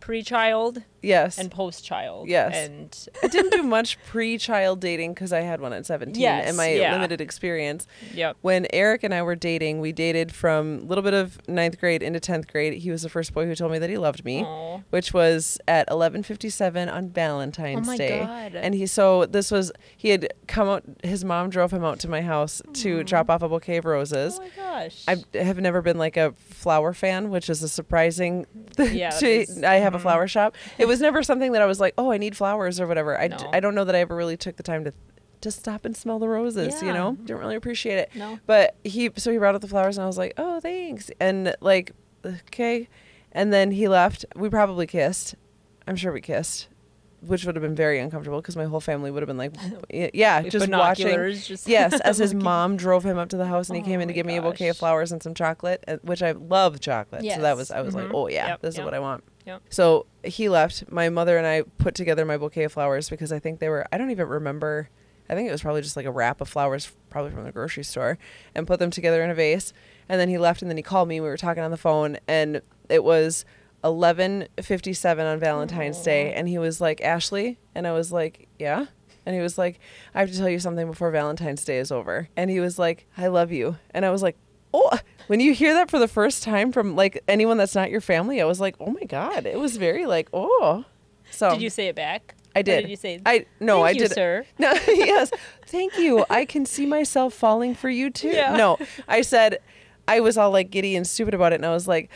pre-child Yes. and post-child. Yes. And I didn't do much pre-child dating because I had one at seventeen Yes, in my yeah. limited experience. yep. When Eric and I were dating, we dated from a little bit of ninth grade into tenth grade. He was the first boy who told me that he loved me, Aw. which was at eleven fifty-seven on Valentine's Oh my Day. God. And he, so this was, he had come out, his mom drove him out to my house to drop off a bouquet of roses. Oh my gosh. I have never been like a flower fan, which is a surprising Yeah, to, that is- I have a flower shop. It was never something that I was like, oh, I need flowers or whatever. I, d- No. I don't know that I ever really took the time to to stop and smell the roses, you Yeah. know? Didn't really appreciate it. No. But he, so he brought out the flowers and I was like, oh, thanks. And like, okay. And then he left. We probably kissed. I'm sure we kissed, which would have been very uncomfortable because my whole family would have been like, y- yeah, With just watching. binoculars, just Yes, as his looking. mom drove him up to the house and he Oh came in to my give me a bouquet of gosh. flowers and some chocolate, uh, which I love chocolate. So that Yes. was, I was like, Mhm. oh yeah, Yep, this is yep. what I want. Yep. So he left. My mother and I put together my bouquet of flowers because I think they were, I don't even remember. I think it was probably just like a wrap of flowers, probably from the grocery store, and put them together in a vase. And then he left and then he called me. We were talking on the phone and it was eleven fifty-seven on Valentine's Day. And he was like, Ashley? And I was like, yeah. And he was like, I have to tell you something before Valentine's Day is over. And he was like, I love you. And I was like, oh, when you hear that for the first time from like anyone that's not your family, I was like, oh my God. It was very like, oh. So Did you say it back? I Or did. did you say? I no, Thank I you, did. sir. No, yes. Thank you. I can see myself falling for you too. Yeah. No, I said I was all like giddy and stupid about it, and I was like,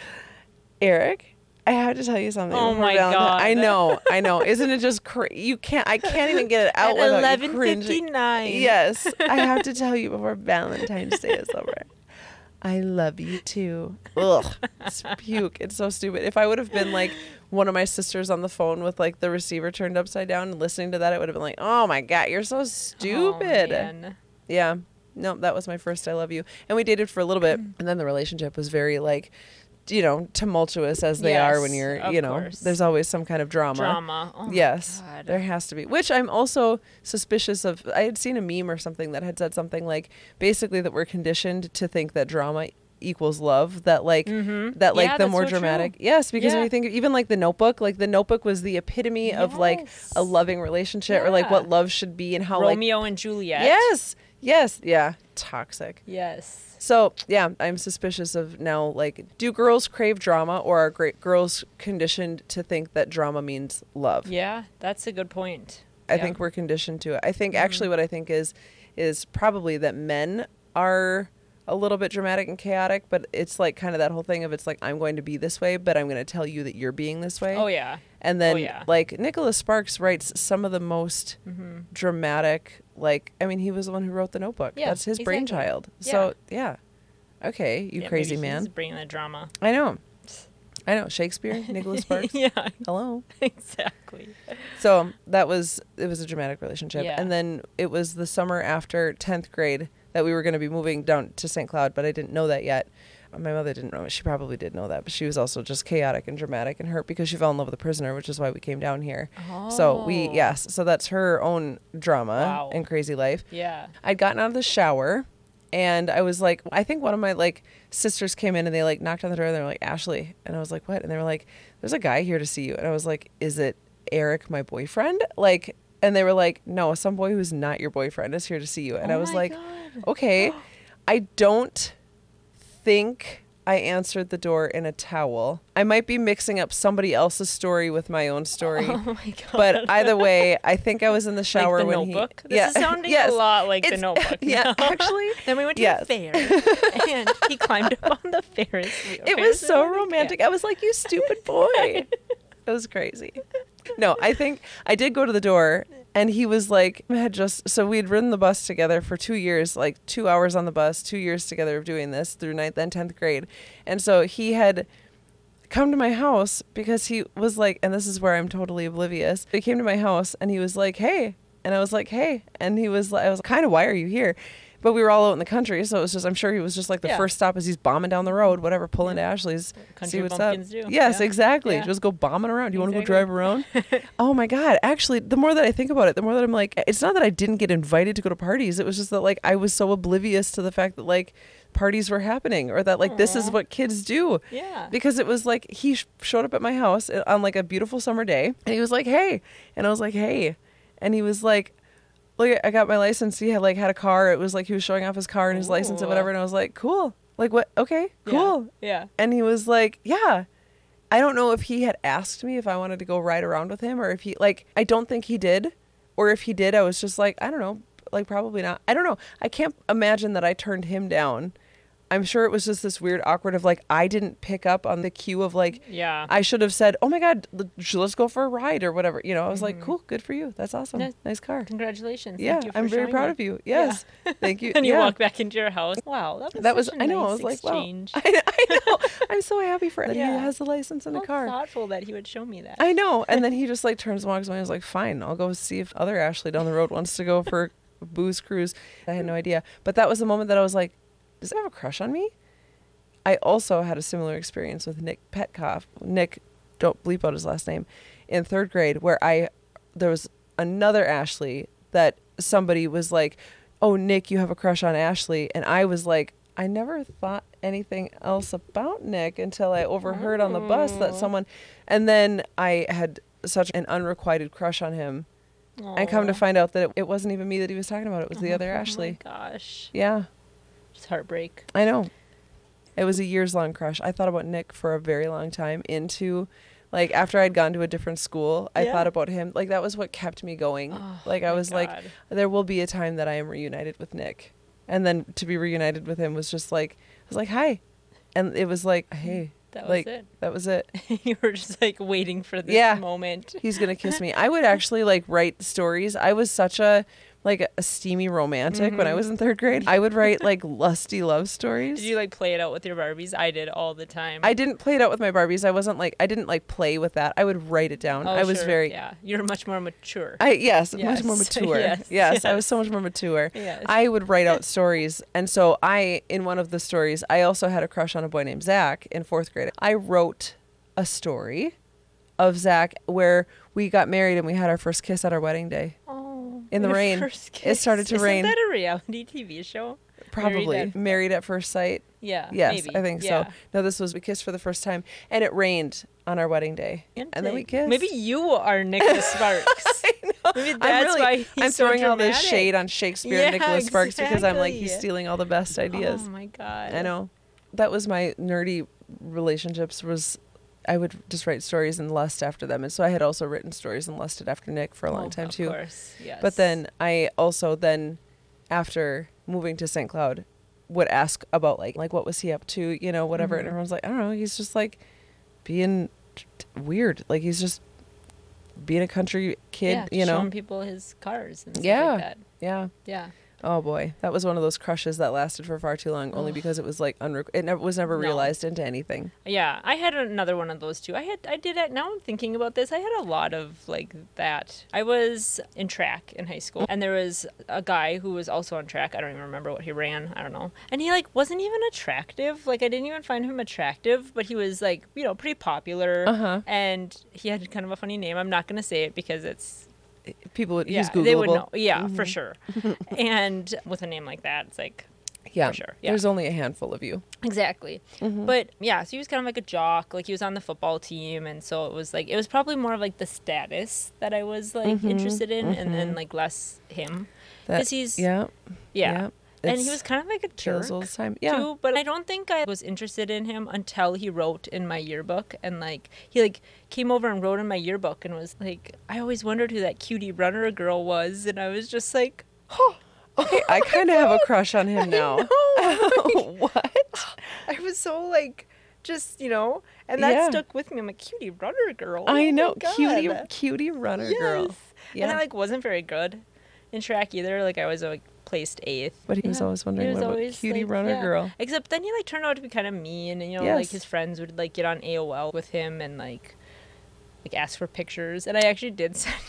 Eric, I have to tell you something. Oh before my Valentine-" God. I know, I know. Isn't it just cra- you can't? I can't even get it out At without eleven you cringing. fifty-nine. Yes, I have to tell you before Valentine's Day is over. I love you too. Ugh, it's puke. It's so stupid. If I would have been like one of my sisters on the phone with like the receiver turned upside down and listening to that, it would have been like, oh my God, you're so stupid. Oh, man. Yeah. No, that was my first I love you. And we dated for a little bit. And then the relationship was very like, you know, tumultuous as they are when Yes, you're, of you know, course. there's always some kind of drama. Drama. Oh my Yes, God. there has to be. Which I'm also suspicious of. I had seen a meme or something that had said something like, basically that we're conditioned to think that drama equals love. That like, Mhm. that like Yeah, the that's more so true. dramatic. Yes, because when Yeah. you think of, even like the Notebook, like the Notebook was the epitome of like Yes. a loving relationship or like Yeah. what love should be and how like Romeo and Juliet. yes, yes, yeah, toxic. Yes. So yeah, I'm suspicious of now. Like, do girls crave drama, or are great girls conditioned to think that drama means love? Yeah, that's a good point. I Yeah. think we're conditioned to it. I think Mm-hmm. actually what I think is is probably that men are a little bit dramatic and chaotic, but it's like kind of that whole thing of it's like I'm going to be this way, but I'm going to tell you that you're being this way. Oh yeah. And then Oh, yeah. like Nicholas Sparks writes some of the most dramatic, like I mean he was the one who wrote The Notebook. Yeah, That's his exactly. brainchild. So yeah. Okay, you Yeah, crazy maybe man. He's bringing the drama. I know. I know. Shakespeare, Nicholas Sparks. yeah. Hello. Exactly. So that was it was a dramatic relationship. Yeah. And then it was the summer after tenth grade that we were going to be moving down to Saint Cloud, but I didn't know that yet. My mother didn't know it. She probably did know that, but she was also just chaotic and dramatic and hurt because she fell in love with a prisoner, which is why we came down here. So we, Oh. yes, so that's her own drama Wow. and crazy life. Yeah. I'd gotten out of the shower and I was like, I think one of my like sisters came in and they like knocked on the door and they were like, Ashley. And I was like, what? And they were like, there's a guy here to see you. And I was like, is it Eric, my boyfriend? Like, and they were like, no, some boy who's not your boyfriend is here to see you. And Oh I was my like, God. okay. I don't think I answered the door in a towel. I might be mixing up somebody else's story with my own story. Oh my God. But either way, I think I was in the shower like the when Notebook. he This is sounding yes. a lot like the It's- Notebook. Yeah, now. actually. Then we went to yes. the fair, and he climbed up on the Ferris wheel. It Ferris was so wheel? romantic. I was like, you stupid boy. It was crazy. No, I think I did go to the door and he was like, had just, so we'd ridden the bus together for two years, like two hours on the bus, two years together of doing this through ninth and tenth grade. And so he had come to my house because he was like, and this is where I'm totally oblivious. He came to my house and he was like, hey. And I was like, hey. And he was like, I was kind of, why are you here? But we were all out in the country, so it was just, I'm sure he was just like the Yeah. first stop as he's bombing down the road, whatever, pull into Ashley's, Country see what's up. bumpkins do. Yes, Yeah. exactly. Yeah. Just go bombing around. Do you want to go Exactly. drive around? Oh my God. Actually, the more that I think about it, the more that I'm like, it's not that I didn't get invited to go to parties. It was just that like I was so oblivious to the fact that like parties were happening or that like this is Aw. what kids do. Yeah. Because it was like he sh- showed up at my house on like a beautiful summer day and he was like, hey. And I was like, hey. And he was like, look, I got my license. He had like had a car. It was like he was showing off his car and his license and Ooh. whatever. And I was like, cool. Like what? Okay, cool. Yeah. And he was like, yeah. I don't know if he had asked me if I wanted to go ride around with him or if he like, I don't think he did. Or if he did, I was just like, I don't know, like probably not. I don't know. I can't imagine that I turned him down. I'm sure it was just this weird awkward of like, I didn't pick up on the cue of like, Yeah. I should have said, oh my God, l- let's go for a ride or whatever. You know, I was like, cool, good for you. That's awesome. Yeah. Nice car. Congratulations. Yeah, Thank you for I'm very showing proud me. of you. Yes. Thank you. And you yeah. walk back into your house. Wow, that was That was, such a I know, I nice was like, exchange. wow. I, I know. I'm so happy for that Yeah. he has a license and How a car. thoughtful that he would show me that. I know. And then he just like turns and walks away. I was like, fine, I'll go see if other Ashley down the road wants to go for a booze cruise. I had no idea. But that was the moment that I was like, does he have a crush on me? I also had a similar experience with Nick Petkoff. Nick, don't bleep out his last name, in third grade, where I, there was another Ashley that somebody was like, oh, Nick, you have a crush on Ashley. And I was like, I never thought anything else about Nick until I overheard on the bus that someone, and then I had such an unrequited crush on him. And come to Aw. find out that it, it wasn't even me that he was talking about. It was the other Oh Ashley. my gosh. Yeah, Just heartbreak. I know. It was a years long crush. I thought about Nick for a very long time into like after I'd gone to a different school, I Yeah. thought about him. Like that was what kept me going. Oh, like I my was like, God. there will be a time that I am reunited with Nick. And then to be reunited with him was just like, I was like, hi. And it was like, hey, That was like it. that was it. You were just like waiting for this Yeah. moment. He's going to kiss me. I would actually like write stories. I was such a, like a, a steamy romantic when I was in third grade. I would write like lusty love stories. Did you like play it out with your Barbies? I did all the time. I didn't play it out with my Barbies. I wasn't like, I didn't like play with that. I would write it down. Oh, I was sure. very, Yeah, you're much more mature. I, yes, Yes. much more mature. Yes, Yes, I yes. was so much more mature. Yes. I would write out stories. And so I, in one of the stories, I also had a crush on a boy named Zach in fourth grade. I wrote a story of Zach where we got married and we had our first kiss at our wedding day. Oh, In the your rain. first It kiss. started to Isn't rain. that a reality T V show? Probably. Married at- Married at first sight. Yeah. Yes, maybe. I think Yeah. so. No, this was, we kissed for the first time and it rained on our wedding day. And then we kissed. Maybe you are Nicholas Sparks. I know. Maybe I'm that's really, why he's I'm so throwing all this dramatic. shade on Shakespeare and Yeah, Nicholas Sparks because I'm like, he's exactly. stealing all the best ideas. Oh my god. I know. That was my nerdy relationships was I would just write stories and lust after them. And so I had also written stories and lusted after Nick for a long Oh, time of too. course. Yes. But then I also then after moving to Saint Cloud would ask about like like what was he up to, you know, whatever. Mm-hmm. And everyone's like, I don't know, he's just like being t- t- weird. Like he's just being a country kid, yeah, you know. showing people his cars and stuff Yeah. like that. Yeah. Yeah. Oh boy, that was one of those crushes that lasted for far too long, only because it was like unre- it never was never No. realized into anything. Yeah, I had another one of those too. I had, I did it. Now I'm thinking about this. I had a lot of like that. I was in track in high school, and there was a guy who was also on track. I don't even remember what he ran. I don't know. And he like wasn't even attractive. Like I didn't even find him attractive, but he was like you know pretty popular. Uh-huh. And he had kind of a funny name. I'm not gonna say it because it's People would yeah he's Googleable. they would know. Yeah, for sure. And with a name like that, it's like. Yeah, For sure, yeah. There's only a handful of you. Exactly. But yeah, so he was kind of like a jock. Like he was on the football team. And so it was like, it was probably more of like the status that I was like interested in and then like less him. That- Because he's, yeah, yeah. And he It's was kind of like a kills jerk all the time. Yeah, too. But I don't think I was interested in him until he wrote in my yearbook. And like, he like came over and wrote in my yearbook and was like, I always wondered who that cutie runner girl was. And I was just like, oh. okay. I kind of have a crush on him now. What? I was so like, just you know, and that Yeah. stuck with me. I'm a cutie runner girl. I Oh my know, cutie, God. cutie runner Yes. girl. Yeah, And I like wasn't very good in track either. Like I was like placed eighth. but he was Yeah. always wondering He was what about always, cutie like, runner yeah. girl. Except then he like turned out to be kind of mean, and you know, like Yes. his friends would like get on A O L with him and like like ask for pictures. And I actually did send. I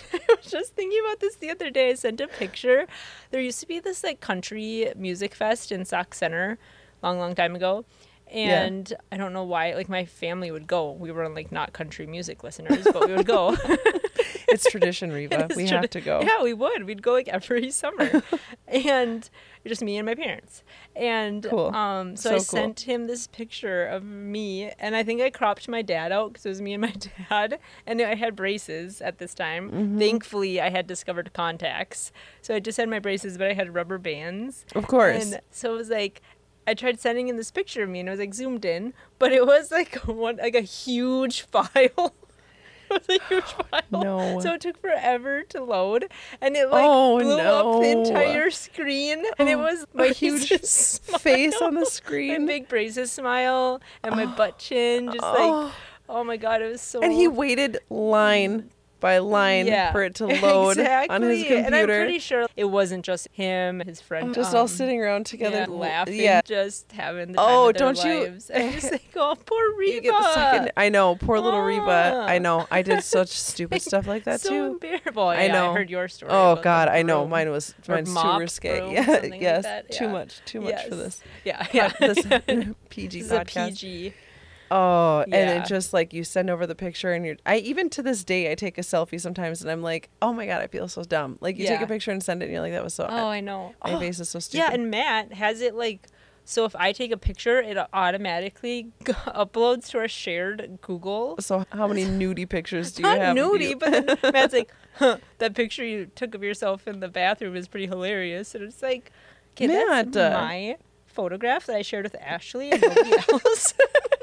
was just thinking about this the other day. I sent a picture. There used to be this like country music fest in Sauk Center long, long time ago. And yeah. I don't know why, like my family would go. We were like not country music listeners, but we would go. It's tradition, Reva. It's we tradi- have to go. Yeah, we would. We'd go like every summer. And just me and my parents. And cool. um, so, so I cool. sent him this picture of me. And I think I cropped my dad out because it was me and my dad. And I had braces at this time. Mm-hmm. Thankfully, I had discovered contacts. So I just had my braces, but I had rubber bands. Of course. And so it was like, I tried sending him this picture of me and it was like zoomed in, but it was like one like a huge file. It was a huge file. No. So it took forever to load and it like oh, blew no. up the entire screen and it was my huge face on the screen. My big braces smile and my butt chin just oh. like, oh my God, it was so. And he waited line by line yeah, for it to load exactly. on his computer. And I'm pretty sure it wasn't just him, his friend. Just um, all sitting around together. Yeah, laughing, yeah. just having the time oh, of their don't lives. you? I'm just like, oh, poor Reva. You get the second, I know, poor little ah. Reva. I know. I did such stupid stuff like that so too. Embarrassing. I know. Yeah, I heard your story. Oh about God, the I know. broom. Mine was mine's mop, too risque. broom, Yeah, yes, like too yeah. much, too much yes. for this. Yeah, yeah. This P G this podcast. Is a P G. Oh, yeah. and it just like you send over the picture and you're I even to this day I take a selfie sometimes and I'm like, oh my God, I feel so dumb. Like you yeah. take a picture and send it and you're like, that was so Oh, I know. My oh. face is so stupid. Yeah, and Matt has it like so if I take a picture, it automatically g- uploads to our shared Google. So how many nudie pictures do you Not have? Not nudie, you? but then Matt's like, huh, that picture you took of yourself in the bathroom is pretty hilarious. And it's like, okay, Matt, that's uh, my photograph that I shared with Ashley and nobody else.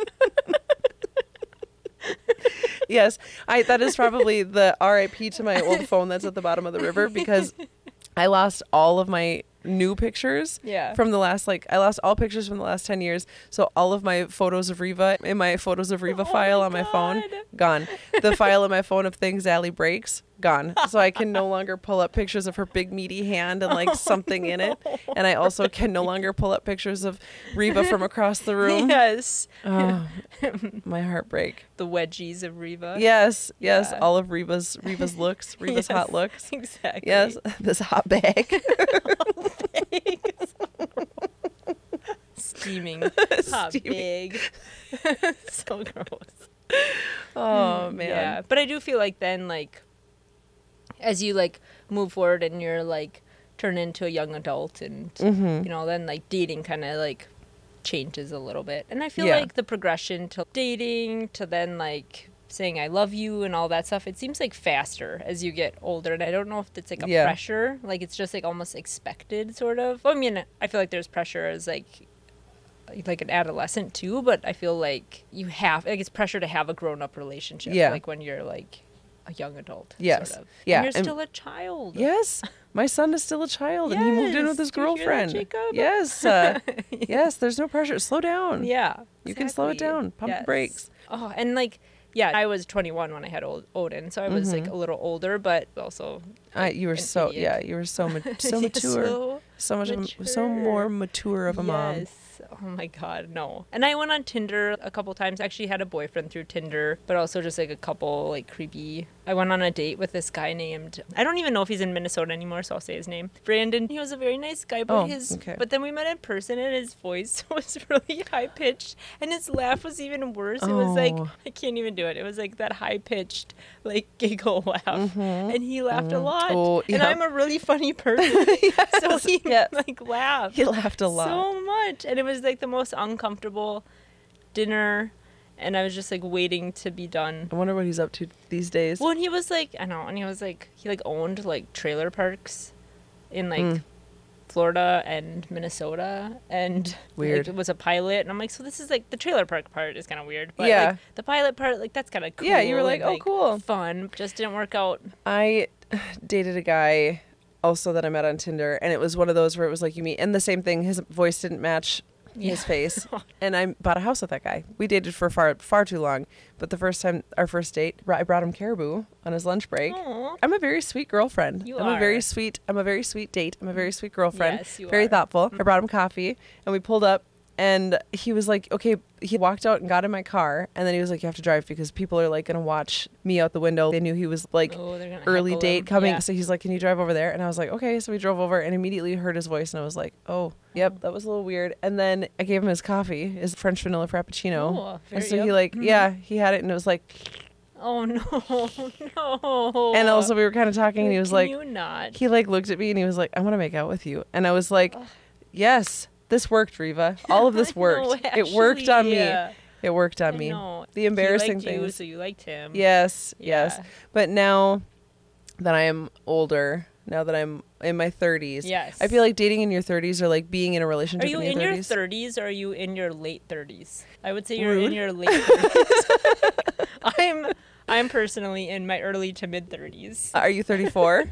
Yes, I that is probably the R I P to my old phone that's at the bottom of the river because I lost all of my new pictures yeah. from the last like I lost all pictures from the last ten years. So all of my photos of Reva in my photos of Reva oh file my on my God. phone gone. The file on my phone of things Allie breaks gone. So I can no longer pull up pictures of her big meaty hand and like oh, something in no. it. And I also can no longer pull up pictures of Reva from across the room. Yes. Oh, my heart break. The wedgies of Reva. Yes, yes, Yeah. all of Reva's Reva's looks, Reva's yes, hot looks. Exactly. Yes, this hot bag. Steaming. Hot Steaming. big. So gross. Oh man. Yeah, but I do feel like then like as you like move forward and you're like turn into a young adult and Mm-hmm. you know then like dating kind of like changes a little bit. And I feel Yeah. like the progression to dating to then like saying I love you and all that stuff, it seems like faster as you get older. And I don't know if it's like a Yeah. pressure, like it's just like almost expected sort of. I mean, I feel like there's pressure as like like an adolescent too, but I feel like you have like it's pressure to have a grown-up relationship Yeah. like when you're like a young adult. Yes. Sort of. Yeah, And you're and- still a child. Yes, my son is still a child, and he moved in with his Yes. Did you hear that, girlfriend. Jacob? Yes, uh, yes. There's no pressure. Slow down. Yeah. You can slow it exactly. down. Pump the Yes. brakes. Oh, and like, yeah, I was twenty-one when I had old Odin, so I was like a little older, but also. I, you were an so idiot. yeah. You were so ma- so Yeah, mature. so So much, of a, so mature. more mature of a mom. Yes. Oh my God, no. And I went on Tinder a couple times. Actually had a boyfriend through Tinder, but also just like a couple like creepy. I went on a date with this guy named, I don't even know if he's in Minnesota anymore, so I'll say his name. Brandon. He was a very nice guy, but Oh, his, okay. but then we met in person and his voice was really high pitched and his laugh was even worse. It was like, Oh. I can't even do it. It was like that high pitched like giggle laugh. And he laughed a lot. Oh, And yeah. I'm a really funny person. So he yes. like laughed He laughed a lot. so much, and it was like the most uncomfortable dinner, and I was just like waiting to be done. I wonder what he's up to these days. Well, and he was like, I know, and he was like, he like owned like trailer parks in like Mm. Florida and Minnesota, and Weird. like, it was a pilot, and I'm like, so this is like the trailer park part is kind of weird, but Yeah. like, the pilot part, like that's kind of cool. Yeah, you were like, and, oh, cool. fun. Just didn't work out. I dated a guy also that I met on Tinder, and it was one of those where it was like you meet, and the same thing. His voice didn't match his Yeah. face, and I bought a house with that guy. We dated for far far too long, but the first time, our first date, I brought him caribou on his lunch break. Aw. I'm a very sweet girlfriend. You I'm a very are. sweet. I'm a very sweet date. I'm a very sweet girlfriend. Yes, you very are. thoughtful. I brought him coffee, and we pulled up. And he was like, okay, he walked out and got in my car. And then he was like, you have to drive because people are like going to watch me out the window. They knew he was like Oh, they're gonna early heckle date him. coming. Yeah. So he's like, can you drive over there? And I was like, okay. So we drove over and immediately heard his voice. And I was like, oh, yep, that was a little weird. And then I gave him his coffee, his French vanilla frappuccino. Oh, and very so he yum. like, Mhm. yeah, he had it and it was like, Oh no, no. and also we were kind of talking and he was Can like, you not? he like looked at me and he was like, I want to make out with you. And I was like, yes, this worked, Riva. All of this I worked. know, It worked on actually, yeah. me. It worked on I me. know. The embarrassing he liked you, things. so you liked him. Yes, yes. Yeah. But now that I am older, now that I'm in my thirties, Yes. I feel like dating in your thirties or like being in a Are relationship you in your in your thirties. thirties or are you in your late thirties? I would say you're Rude. in your late thirties. I'm I'm personally in my early to mid thirties. Are you thirty-four?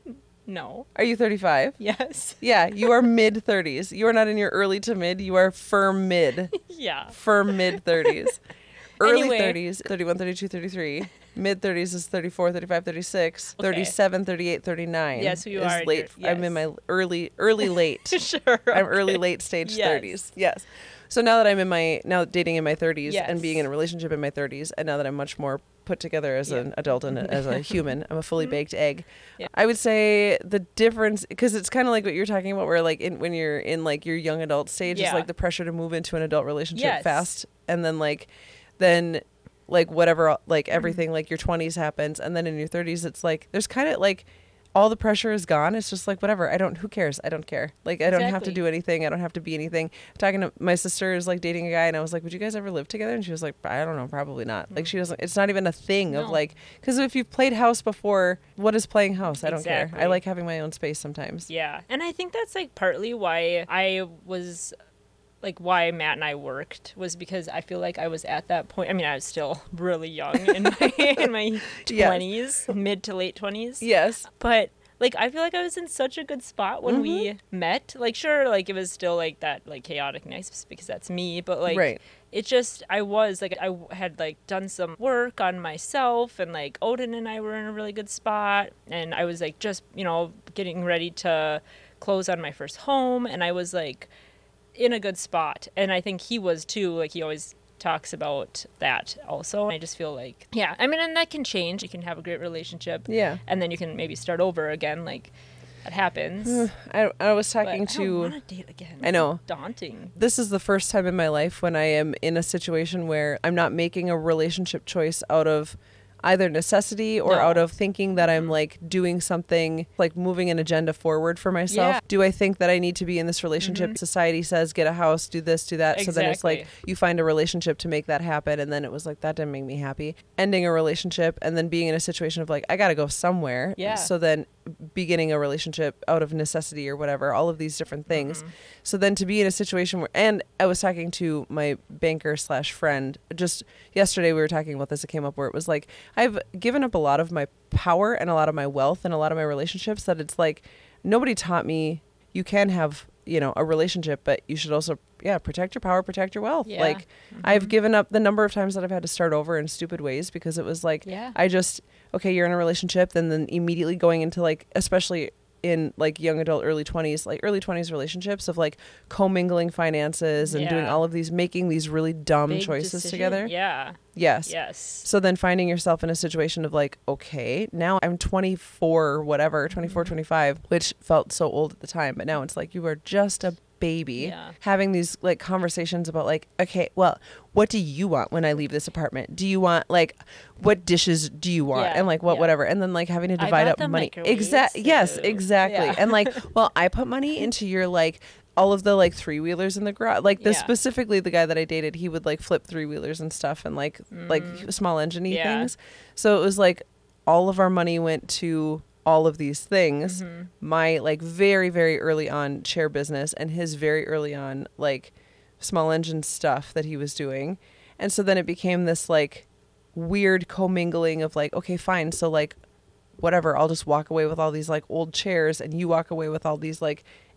No. Are you thirty-five? Yes. Yeah, you are mid thirties. You are not in your early to mid. You are firm mid. Yeah. Firm mid thirties. Early Anyway. thirties, thirty-one, thirty-two, thirty-three. Mid thirties is thirty-four, thirty-five, thirty-six. Okay. thirty-seven, thirty-eight, thirty-nine. Yes, you is are in late. your- I'm in yes. my early, early late. Sure. I'm early okay. late stage Yes. thirties. Yes. So now that I'm in my now dating in my thirties and Yes. being in a relationship in my thirties, and now that I'm much more put together as Yeah. an adult and as a human, I'm a fully baked egg. Yeah. I would say the difference, because it's kind of like what you're talking about, where like in, when you're in like your young adult stage, Yeah. is like the pressure to move into an adult relationship Yes. fast, and then like then like whatever like Mm-hmm. everything like your twenties happens, and then in your thirties it's like there's kind of like all the pressure is gone. It's just like whatever. I don't. Who cares? I don't care. Like I don't have to Exactly. do anything. I don't have to be anything. Talking to my sister is like dating a guy, and I was like, "Would you guys ever live together?" And she was like, "I don't know, probably not." Like she doesn't. It's not even a thing of No. like because if you've played house before, what is playing house? I don't care. I Exactly. like having my own space sometimes. Yeah. And I think that's like partly why I was like why Matt and I worked was because I feel like I was at that point. I mean, I was still really young in my in my Yes. twenties, mid to late twenties. Yes. But like I feel like I was in such a good spot when we Mm-hmm. met. Like sure, like it was still like that like chaotic nice because that's me, but like Right. it just I was like I had like done some work on myself and like Odin and I were in a really good spot and I was like just, you know, getting ready to close on my first home and I was like in a good spot. And I think he was too, like he always talks about that also. I just feel like, yeah, I mean, and that can change. You can have a great relationship. Yeah. And then you can maybe start over again. Like that happens. I I was But talking I to. don't want to date again. I know. It's daunting. This is the first time in my life when I am in a situation where I'm not making a relationship choice out of either necessity or No. out of thinking that I'm like doing something like moving an agenda forward for myself. Yeah. Do I think that I need to be in this relationship? Society says get a house, do this, do that. So then it's like Exactly. you find a relationship to make that happen. And then it was like, that didn't make me happy. Ending a relationship and then being in a situation of like, I got to go somewhere. Yeah. So then beginning a relationship out of necessity or whatever, all of these different things. Mm-hmm. So then to be in a situation where, and I was talking to my banker slash friend just yesterday, we were talking about this, it came up where it was like, I've given up a lot of my power and a lot of my wealth and a lot of my relationships that it's like, nobody taught me you can have, you know, a relationship, but you should also, yeah, protect your power, protect your wealth. Yeah. Like I've given up the number of times that I've had to start over in stupid ways because it was like, Yeah. I just, okay, you're in a relationship, then then immediately going into like, especially in like young adult, early twenties, like early twenties relationships of like commingling finances and doing Yeah. all of these, making these really dumb Big choices decision. together. Yeah. Yes. Yes. So then finding yourself in a situation of like, okay, now I'm twenty-four or whatever, twenty-four, Mm-hmm. twenty-five, which felt so old at the time, but now it's like you are just a baby. Yeah. Having these like conversations about like, okay, well, what do you want when I leave this apartment? Do you want like, what dishes do you want? Yeah, And like what, yeah. whatever. And then like having to I divide got up the money. microwave, Exactly. Yes, so- exactly. Yeah. And like, well, I put money into your like, all of the like three wheelers in the garage, like the Yeah. specifically the guy that I dated, he would like flip three wheelers and stuff and like like small engine-y Mm. Yeah. things. So it was like all of our money went to all of these things. Mm-hmm. My like very very early on chair business and his very early on like small engine stuff that he was doing, and so then it became this like weird commingling of like, okay, fine, so like whatever, I'll just walk away with all these like old chairs and you walk away with all these like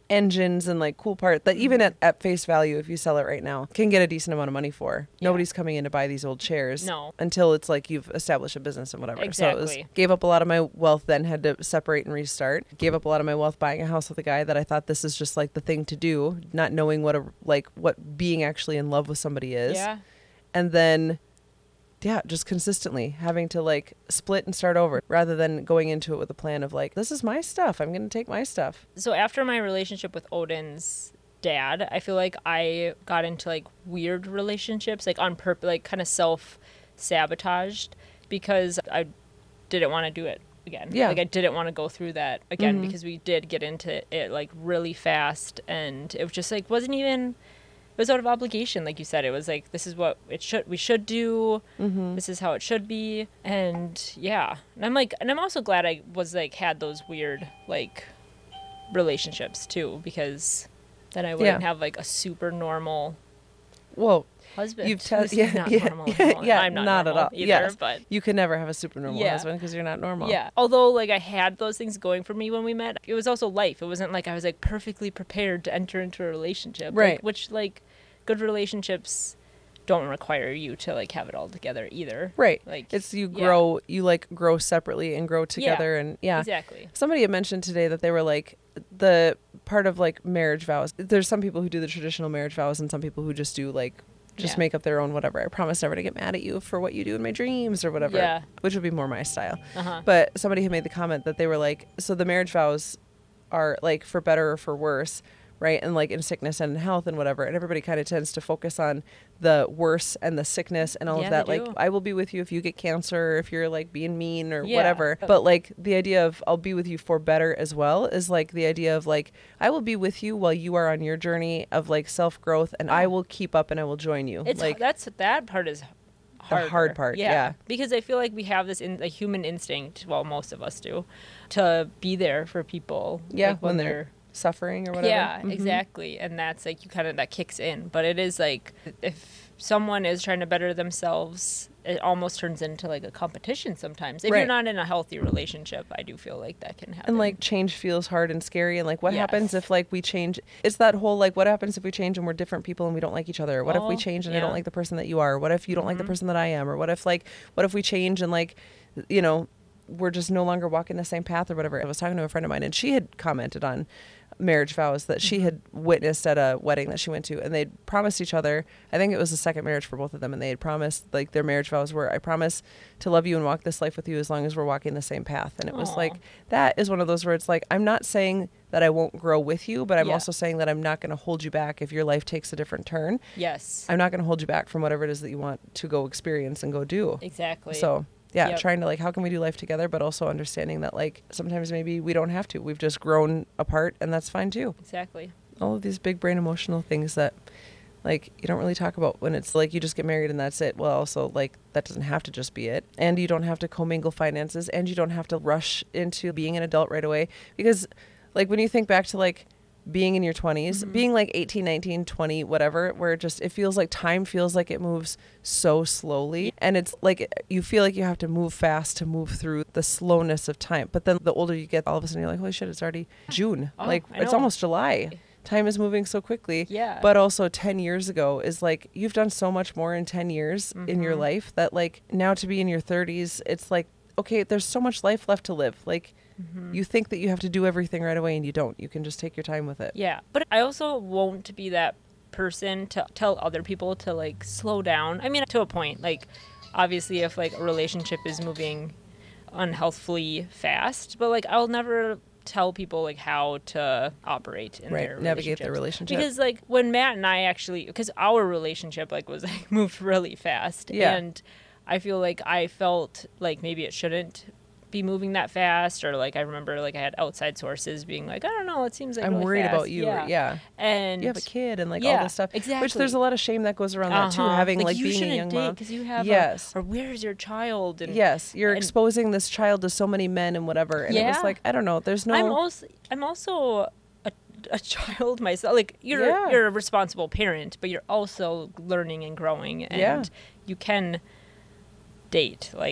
engines and like cool part that even at, at face value, if you sell it right now, can get a decent amount of money for. Yeah. Nobody's coming in to buy these old chairs No. until it's like you've established a business and whatever. Exactly. So it was, gave up a lot of my wealth, then had to separate and restart. Gave up a lot of my wealth buying a house with a guy that I thought this is just like the thing to do, not knowing what a like what being actually in love with somebody is. Yeah. And then yeah, just consistently having to like split and start over rather than going into it with a plan of like, this is my stuff. I'm going to take my stuff. So after my relationship with Odin's dad, I feel like I got into like weird relationships, like on purpose, like kind of self-sabotaged because I didn't want to do it again. Yeah. Like I didn't want to go through that again Mhm. because we did get into it like really fast and it was just like wasn't even it was out of obligation, like you said. It was like this is what it should we should do. Mm-hmm. This is how it should be. And yeah. And I'm like and I'm also glad I was like had those weird like relationships too because then I wouldn't Yeah. have like a super normal Whoa. husband. You've te- Who's yeah, not yeah, normal yeah, at all. yeah, I'm not, not at normal all. either, Yes. but You can never have a super normal Yeah. husband because you're not normal. yeah. Although like I had those things going for me when we met, it was also life. It wasn't like I was like perfectly prepared to enter into a relationship. Right. Like, which like good relationships don't require you to like have it all together either. Right. Like It's you yeah. grow, you like grow separately and grow together. And yeah. Exactly. Somebody had mentioned today that they were like the part of like marriage vows. There's some people who do the traditional marriage vows and some people who just do like just Yeah. make up their own whatever. I promise never to get mad at you for what you do in my dreams or whatever. Yeah. Which would be more my style. Uh-huh. But somebody had made the comment that they were like, so the marriage vows are like for better or for worse, right? And like in sickness and in health and whatever. And everybody kind of tends to focus on the worse and the sickness and all Yeah, of that. they Like, do. I will be with you if you get cancer, or if you're like being mean or Yeah. whatever. But like the idea of I'll be with you for better as well is like the idea of like, I will be with you while you are on your journey of like self growth and I will keep up and I will join you. It's like, that's that part is harder. hard part, yeah. Because I feel like we have this in a human instinct, well most of us do, to be there for people yeah, like, when they're suffering or whatever. Yeah, Mhm. exactly. And that's like you kind of that kicks in. But it is like if someone is trying to better themselves, it almost turns into like a competition sometimes. If Right. you're not in a healthy relationship, I do feel like that can happen. And like change feels hard and scary. And like what Yes. happens if like we change? It's that whole like what happens if we change and we're different people and we don't like each other? What if we Well, change and I don't yeah. like the person that you are? What if you don't like the Mhm. person that I am? Or what if like what if we change and like you know we're just no longer walking the same path or whatever? I was talking to a friend of mine and she had commented on marriage vows that she had witnessed at a wedding that she went to, and they'd promised each other, I think it was the second marriage for both of them, and they had promised like their marriage vows were, I promise to love you and walk this life with you as long as we're walking the same path. And it was Aw. like that is one of those where it's like I'm not saying that I won't grow with you, but I'm Yeah. also saying that I'm not going to hold you back if your life takes a different turn. yes, I'm not going to hold you back from whatever it is that you want to go experience and go do. exactly. So yeah, Yep. trying to like, how can we do life together, but also understanding that like sometimes maybe we don't have to. We've just grown apart, and that's fine too. exactly. All of these big brain emotional things that like you don't really talk about when it's like you just get married and that's it. Well, also like that doesn't have to just be it, and you don't have to commingle finances, and you don't have to rush into being an adult right away, because like when you think back to like being in your twenties, Mhm. being like eighteen, nineteen, twenty, whatever, where it just it feels like time feels like it moves so slowly, and it's like you feel like you have to move fast to move through the slowness of time. But then the older you get, all of a sudden you're like, holy shit, it's already June. Oh, like I it's know. almost July. Time is moving so quickly. Yeah. But also ten years ago is like you've done so much more in ten years in your Mhm. life that like now to be in your thirties, it's like, okay, there's so much life left to live. Like Mhm. you think that you have to do everything right away and you don't. You can just take your time with it. Yeah, but I also won't be that person to tell other people to like slow down. I mean, to a point. Like, obviously, if like a relationship is moving unhealthfully fast, but like I'll never tell people like how to operate in Right, their navigate their relationships. relationship. Because like when Matt and I actually, because our relationship like was like moved really fast, Yeah. and I feel like I felt like maybe it shouldn't be moving that fast, or like I remember like I had outside sources being like, I don't know, it seems like I'm really worried fast. about you. Yeah. yeah. And You have a kid and like all Yeah, this stuff. exactly. Which there's a lot of shame that goes around that too, Uh-huh. having like, you being a shouldn't young date mom. because you have Yes. a, or where's your child? And Yes, you're and- exposing this child to so many men and whatever. And it was Yeah. like, I don't know, there's no I'm also I'm also a, a child myself. Like you're Yeah. you're a responsible parent, but you're also learning and growing, and Yeah. you can date. Like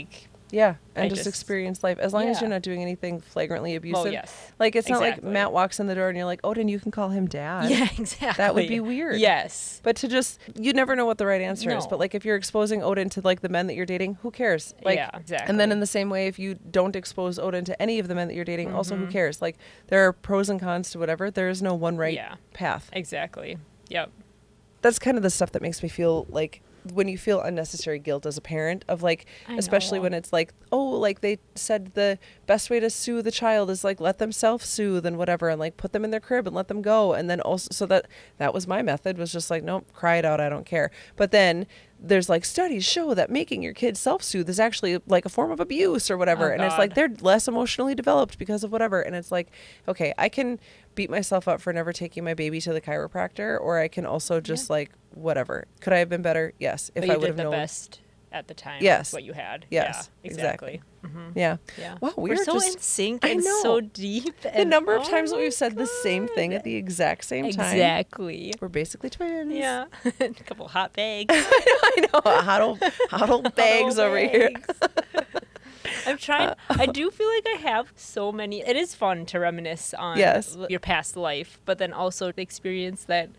Yeah, and I just, just- experience life as long as Yeah. you're not doing anything flagrantly abusive. yes. Like it's not like Exactly. Matt walks in the door and you're like, Odin, you can call him dad. Yeah, exactly. That would be weird. Yes. But to just, you never know what the right answer is. No. But like if you're exposing Odin to like the men that you're dating, who cares? Like, Yeah, exactly. And then in the same way, if you don't expose Odin to any of the men that you're dating, also Mm-hmm. who cares? Like there are pros and cons to whatever. There is no one right Yeah. path. Exactly. Yep. That's kind of the stuff that makes me feel like when you feel unnecessary guilt as a parent of like, I especially know. when it's like, oh, like they said the best way to soothe the child is like let them self-soothe and whatever and like put them in their crib and let them go. And then also, so that that was my method, was just like, nope, cry it out, I don't care. But then there's like studies show that making your kids self-soothe is actually like a form of abuse or whatever. Oh, and it's like God. they're less emotionally developed because of whatever. And it's like, okay, I can beat myself up for never taking my baby to the chiropractor, or I can also just like whatever. Could I have been better? Yes. If But I you would did have the known. best at the time. Yes. With what you had. Yes, Yeah, exactly. exactly. Mhm. Yeah. Yeah. Wow, we We're are so just in sync I and know. so deep. the And, number of oh times that my we've said the same thing at God. the exact same time. Exactly. We're basically twins. Yeah. A couple hot bags. I know. Hot old, hot old bags Hot over here. bags. I'm trying. I do feel like I have so many. It is fun to reminisce on Yes. l- your past life, but then also the experience that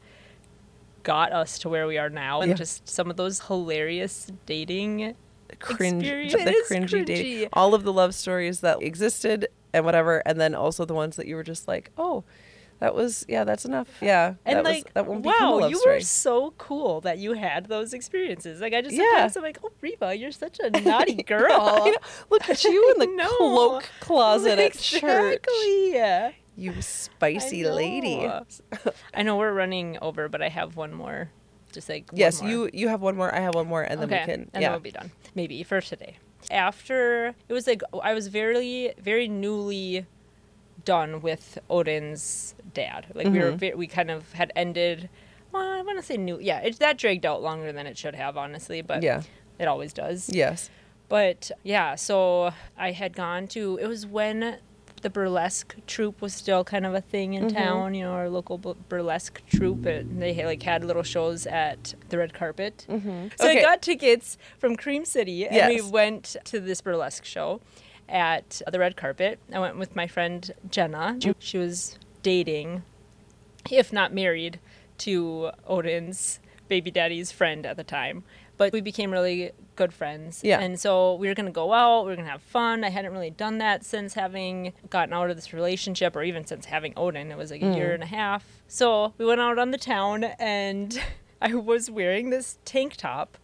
got us to where we are now, and Yeah. just some of those hilarious dating Cringe, experience. the It is cringy date. cringy. All of the love stories that existed and whatever, and then also the ones that you were just like, oh, that was yeah, that's enough. Yeah, And that was- like, that won't become a wow, love you story. were so cool that you had those experiences. Like I just Yeah. sometimes I'm like, oh Reba, you're such a naughty girl. I know. Look at you in the I know. cloak closet at church. Exactly. Yeah. You spicy lady. know. I know we're running over, but I have one more. Just like one Yes, more. you you have one more. I have one more, and then okay, we can. and yeah. then we'll be done. Maybe for today. After it was like I was very very newly done with Odin's dad. Like we were Mhm. ve- we kind of had ended. Well, I want to say new. Yeah, it that dragged out longer than it should have, honestly. But Yeah. it always does. Yes. But yeah, so I had gone to. It was when the burlesque troupe was still kind of a thing in Mhm. town. You know, our local bu- burlesque troupe. It, they had, like had little shows at the red carpet. Mm-hmm. So I got tickets from Cream City, and Yes. we went to this burlesque show at the red carpet. I went with my friend Jenna. She was dating, if not married, to Odin's baby daddy's friend at the time. But we became really good friends. Yeah. And so we were going to go out, we were going to have fun. I hadn't really done that since having gotten out of this relationship, or even since having Odin. It was like a Mm. year and a half. So we went out on the town, and I was wearing this tank top.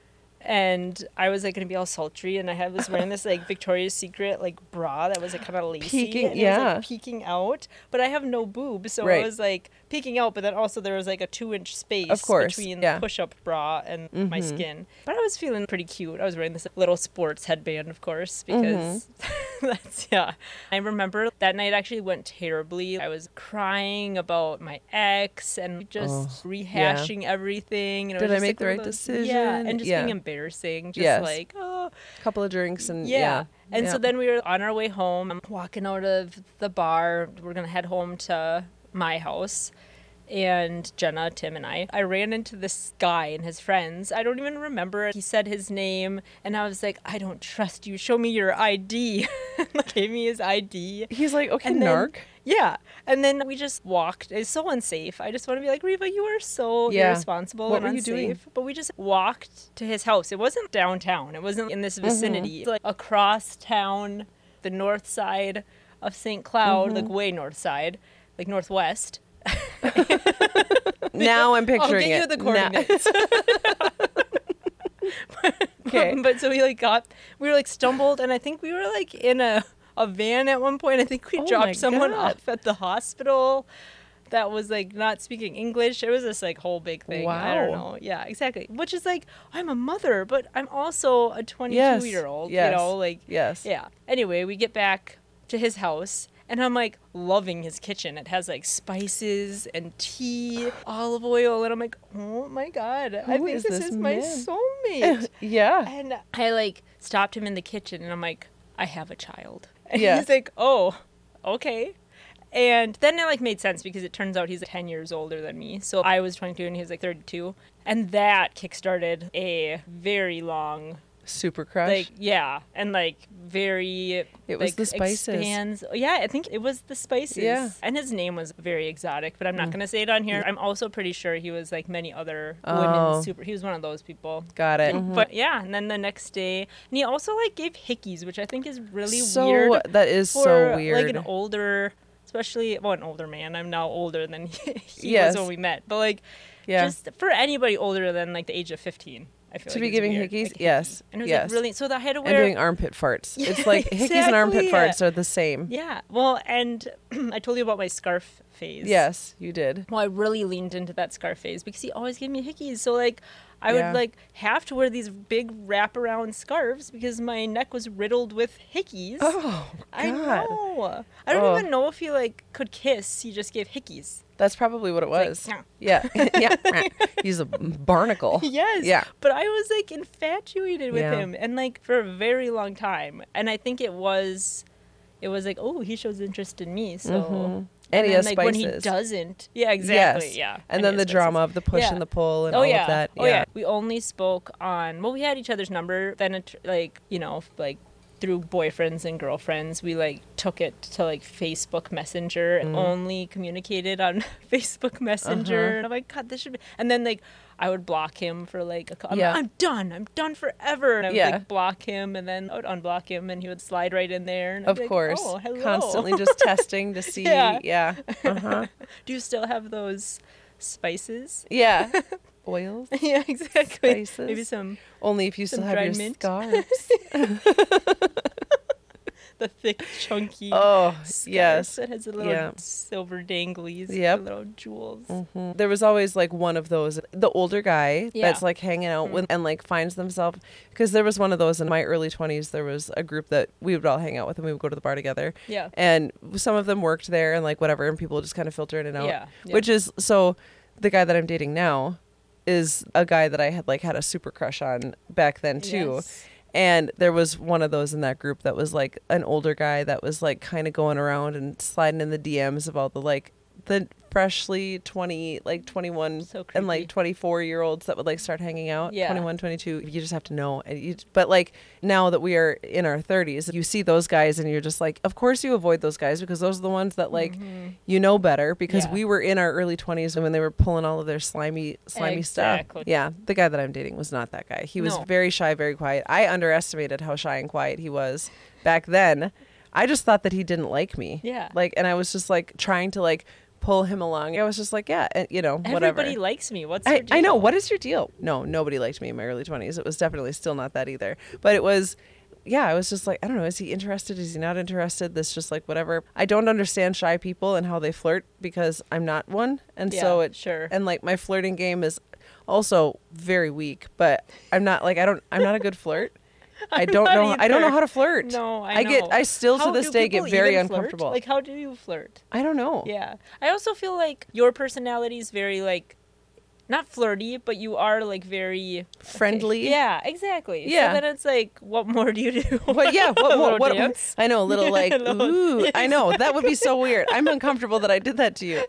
And I was like gonna be all sultry, and I had was wearing this like Victoria's Secret like bra that was like kind of lacy, Peeking- and it was yeah. like peeking out. But I have no boobs, so Right. it was like peeking out. But then also there was like a two inch space Of course, between yeah. the push up bra and my Mhm. skin. But I was feeling pretty cute. I was wearing this little sports headband, of course, because Mm-hmm. that's yeah. I remember that night actually went terribly. I was crying about my ex and just Oh, rehashing everything. And it Did was I just, make like, the one of right those- decision? Yeah, and just Yeah. being embarrassing. Just Yes. like, oh. couple of drinks and Yeah. yeah. And yeah. so then we were on our way home. I'm walking out of the bar. We're going to head home to my house. And Jenna, Tim, and I, I ran into this guy and his friends. I don't even remember. He said his name, and I was like, I don't trust you. Show me your I D. Gave me his I D. He's like, okay, And then- narc. Yeah. And then we just walked. It's so unsafe. I just want to be like, Reva, you are so Yeah. irresponsible What and were you unsafe. doing? But we just walked to his house. It wasn't downtown. It wasn't in this Mm-hmm. vicinity. It's like across town, the north side of Saint Cloud, Mm-hmm. like way north side, like northwest. Now I'm I'll picturing get you it. the Now- coordinates. Okay. But so we like got, we were like stumbled, and I think we were like in a, a van at one point. I think we Oh my dropped someone God. off at the hospital that was like not speaking English. It was this like whole big thing. I don't Wow. know. Yeah, exactly. Which is like, I'm a mother, but I'm also a twenty-two Yes, year old, yes, you know, like, yes. yeah. Anyway, we get back to his house. And I'm like loving his kitchen. It has like spices and tea, olive oil, and I'm like, oh my god, I Who think is this this is my man? soulmate. Yeah. And I like stopped him in the kitchen, and I'm like, I have a child. And Yeah. he's like, oh, okay. And then it like made sense because it turns out he's ten years older than me. So I was twenty-two and he was like thirty-two. And that kickstarted a very long Super Crush. Like, yeah. And like very It was like, the spices. Expands. Yeah, I think it was the spices. Yeah. And his name was very exotic, but I'm not gonna say it on here. I'm also pretty sure he was like many other Oh. women super he was one of those people. Got it. But yeah, and then the next day, and he also like gave hickeys, which I think is really so weird. that is for, so weird. Like an older, especially well, an older man. I'm now older than he, he Yes. was when we met, but like, Yeah. just for anybody older than like the age of fifteen, I feel To like be it's giving weird. hickeys? Like, Yes. and it was Yes. like really. So that I had to and wear. doing armpit farts. Yeah, It's like hickeys and armpit exactly. farts are the same. Yeah. Well, and I told you about my scarf phase. Yes, you did. Well, I really leaned into that scarf phase because he always gave me hickeys. So like, I Yeah. would like have to wear these big wraparound scarves because my neck was riddled with hickeys. Oh, God. I know. I don't Oh. even know if he like could kiss. He just gave hickeys. That's probably what it like, was. "Nyah." yeah. yeah. He's a barnacle. Yes. Yeah. But I was like infatuated with Yeah. him, and like for a very long time. And I think it was, it was like, oh, he shows interest in me. So. Mhm. And he then, has like when he spices. doesn't. Yeah. Exactly. Yes. Yeah. And he then has the drama spices. of the push Yeah. and the pull and oh all yeah. of that. Oh yeah. We only spoke on. Well, we had each other's number. Then it like you know like. Through boyfriends and girlfriends, we like took it to like Facebook Messenger and only communicated on Facebook Messenger. Uh-huh. And I'm like, God, this should be. And then like, I would block him for like, a, cou- I'm, Yeah. I'm done. I'm done forever. And I would Yeah. like block him, and then I would unblock him, and he would slide right in there. And I'd Of be like, course. oh, hello. Constantly just testing to see. Yeah. Yeah. Uh-huh. Do you still have those spices? Yeah. Oils. Yeah, exactly. Spices. Maybe some Only if you still Some have your dried mint. scarves. the thick, chunky. Oh, scarf yes. That has a little Yeah. silver danglies. Yep. Little jewels. Mhm. There was always like one of those, the older guy Yeah. that's like hanging out with and like finds themselves, because there was one of those in my early twenties. There was a group that we would all hang out with and we would go to the bar together. Yeah. And some of them worked there and like whatever, and people would just kind of filter in and out. Yeah, yeah. Which is, so the guy that I'm dating now is a guy that I had like had a super crush on back then too. Yes. And there was one of those in that group that was like an older guy that was like kind of going around and sliding in the D Ms of all the like the freshly twenty, like twenty-one So and creepy. like twenty-four year olds that would like start hanging out. Yeah. twenty-one, twenty-two. You just have to know. And you, but like now that we are in our thirties, you see those guys and you're just like, of course you avoid those guys because those are the ones that like you know better, because Yeah. we were in our early twenties when they were pulling all of their slimy, slimy Exactly. stuff. Yeah. The guy that I'm dating was not that guy. He was No. very shy, very quiet. I underestimated how shy and quiet he was back then. I just thought that he didn't like me. Yeah. Like, and I was just like trying to like pull him along. I was just like, yeah, and, you know, whatever. Everybody likes me. What's your I, deal? I know. What is your deal? No, nobody liked me in my early twenties. It was definitely still not that either. But it was, yeah, I was just like, I don't know. Is he interested? Is he not interested? This just like whatever. I don't understand shy people and how they flirt because I'm not one. And so Yeah, it, sure. and like my flirting game is also very weak, but I'm not like, I don't, I'm not a good flirt. I don't not know. I don't know either. how to flirt. No, I, get. know. I still How to this do day get people very even flirt? uncomfortable. Like, how do you flirt? I don't know. Yeah. I also feel like your personality is very like, not flirty, but you are like very Friendly. Yeah, exactly. Yeah. So then it's like, what more do you do? What? Yeah. What? A What? little what dance? I know. A little like. A little- Ooh. I know. That would be so weird. I'm uncomfortable that I did that to you.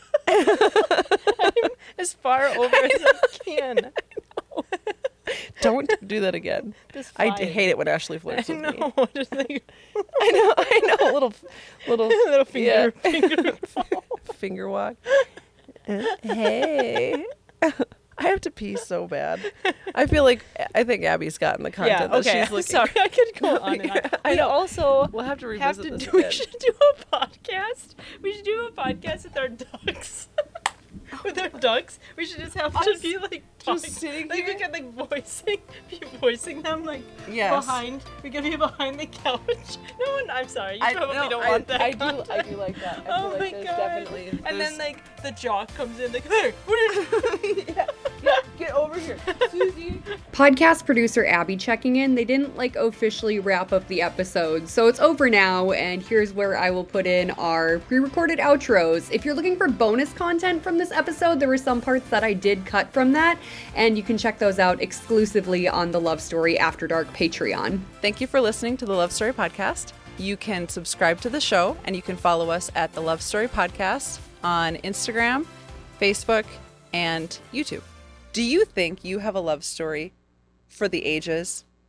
As far over as I can. Don't do that again. Just I fine. d- hate it when Ashley flirts I with me. know. Just like I know. I know. A little, little, little finger, yeah. finger. finger walk. Uh, hey. I have to pee so bad. I feel like I think Abby's gotten the content Yeah. that Okay. she's looking. Sorry, I could go on and on. I We know. also We'll have to have revisit to this do. We again. should do a podcast. We should do a podcast with our ducks. With our ducks, we should just have to Us be like just talking. sitting like here? we could like voicing, be voicing them like Yes. behind. We could be behind the couch. No, one- I'm sorry. You I- probably no, don't I- want that. I do. I content. do like that. I Oh feel my like there's god! definitely. and there's- then like the jock comes in like, hey, what are you? yeah, yeah, get over here, Susie. Podcast producer Abby checking in. They didn't like officially wrap up the episode, so it's over now, and here's where I will put in our pre-recorded outros. If you're looking for bonus content from this episode, there were some parts that I did cut from that, and you can check those out exclusively on the Love Story After Dark Patreon. Thank you for listening to the Love Story Podcast. You can subscribe to the show and you can follow us at the Love Story Podcast on Instagram, Facebook, and YouTube. Do you think you have a love story for the ages?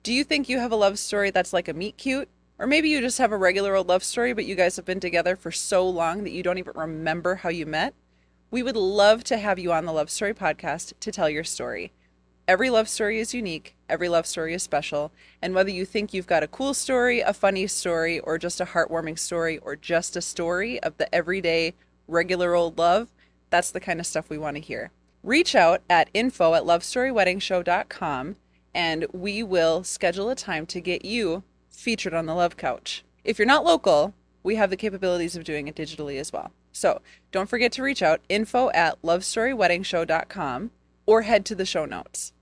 Do you think you have a love story that's like a meet cute? Or maybe you just have a regular old love story, but you guys have been together for so long that you don't even remember how you met? We would love to have you on the Love Story podcast to tell your story. Every love story is unique. Every love story is special. And whether you think you've got a cool story, a funny story, or just a heartwarming story, or just a story of the everyday, regular old love, that's the kind of stuff we want to hear. Reach out at info at love story wedding show dot com and we will schedule a time to get you featured on the Love Couch. If you're not local, we have the capabilities of doing it digitally as well. So don't forget to reach out, info at love story wedding show dot com, or head to the show notes.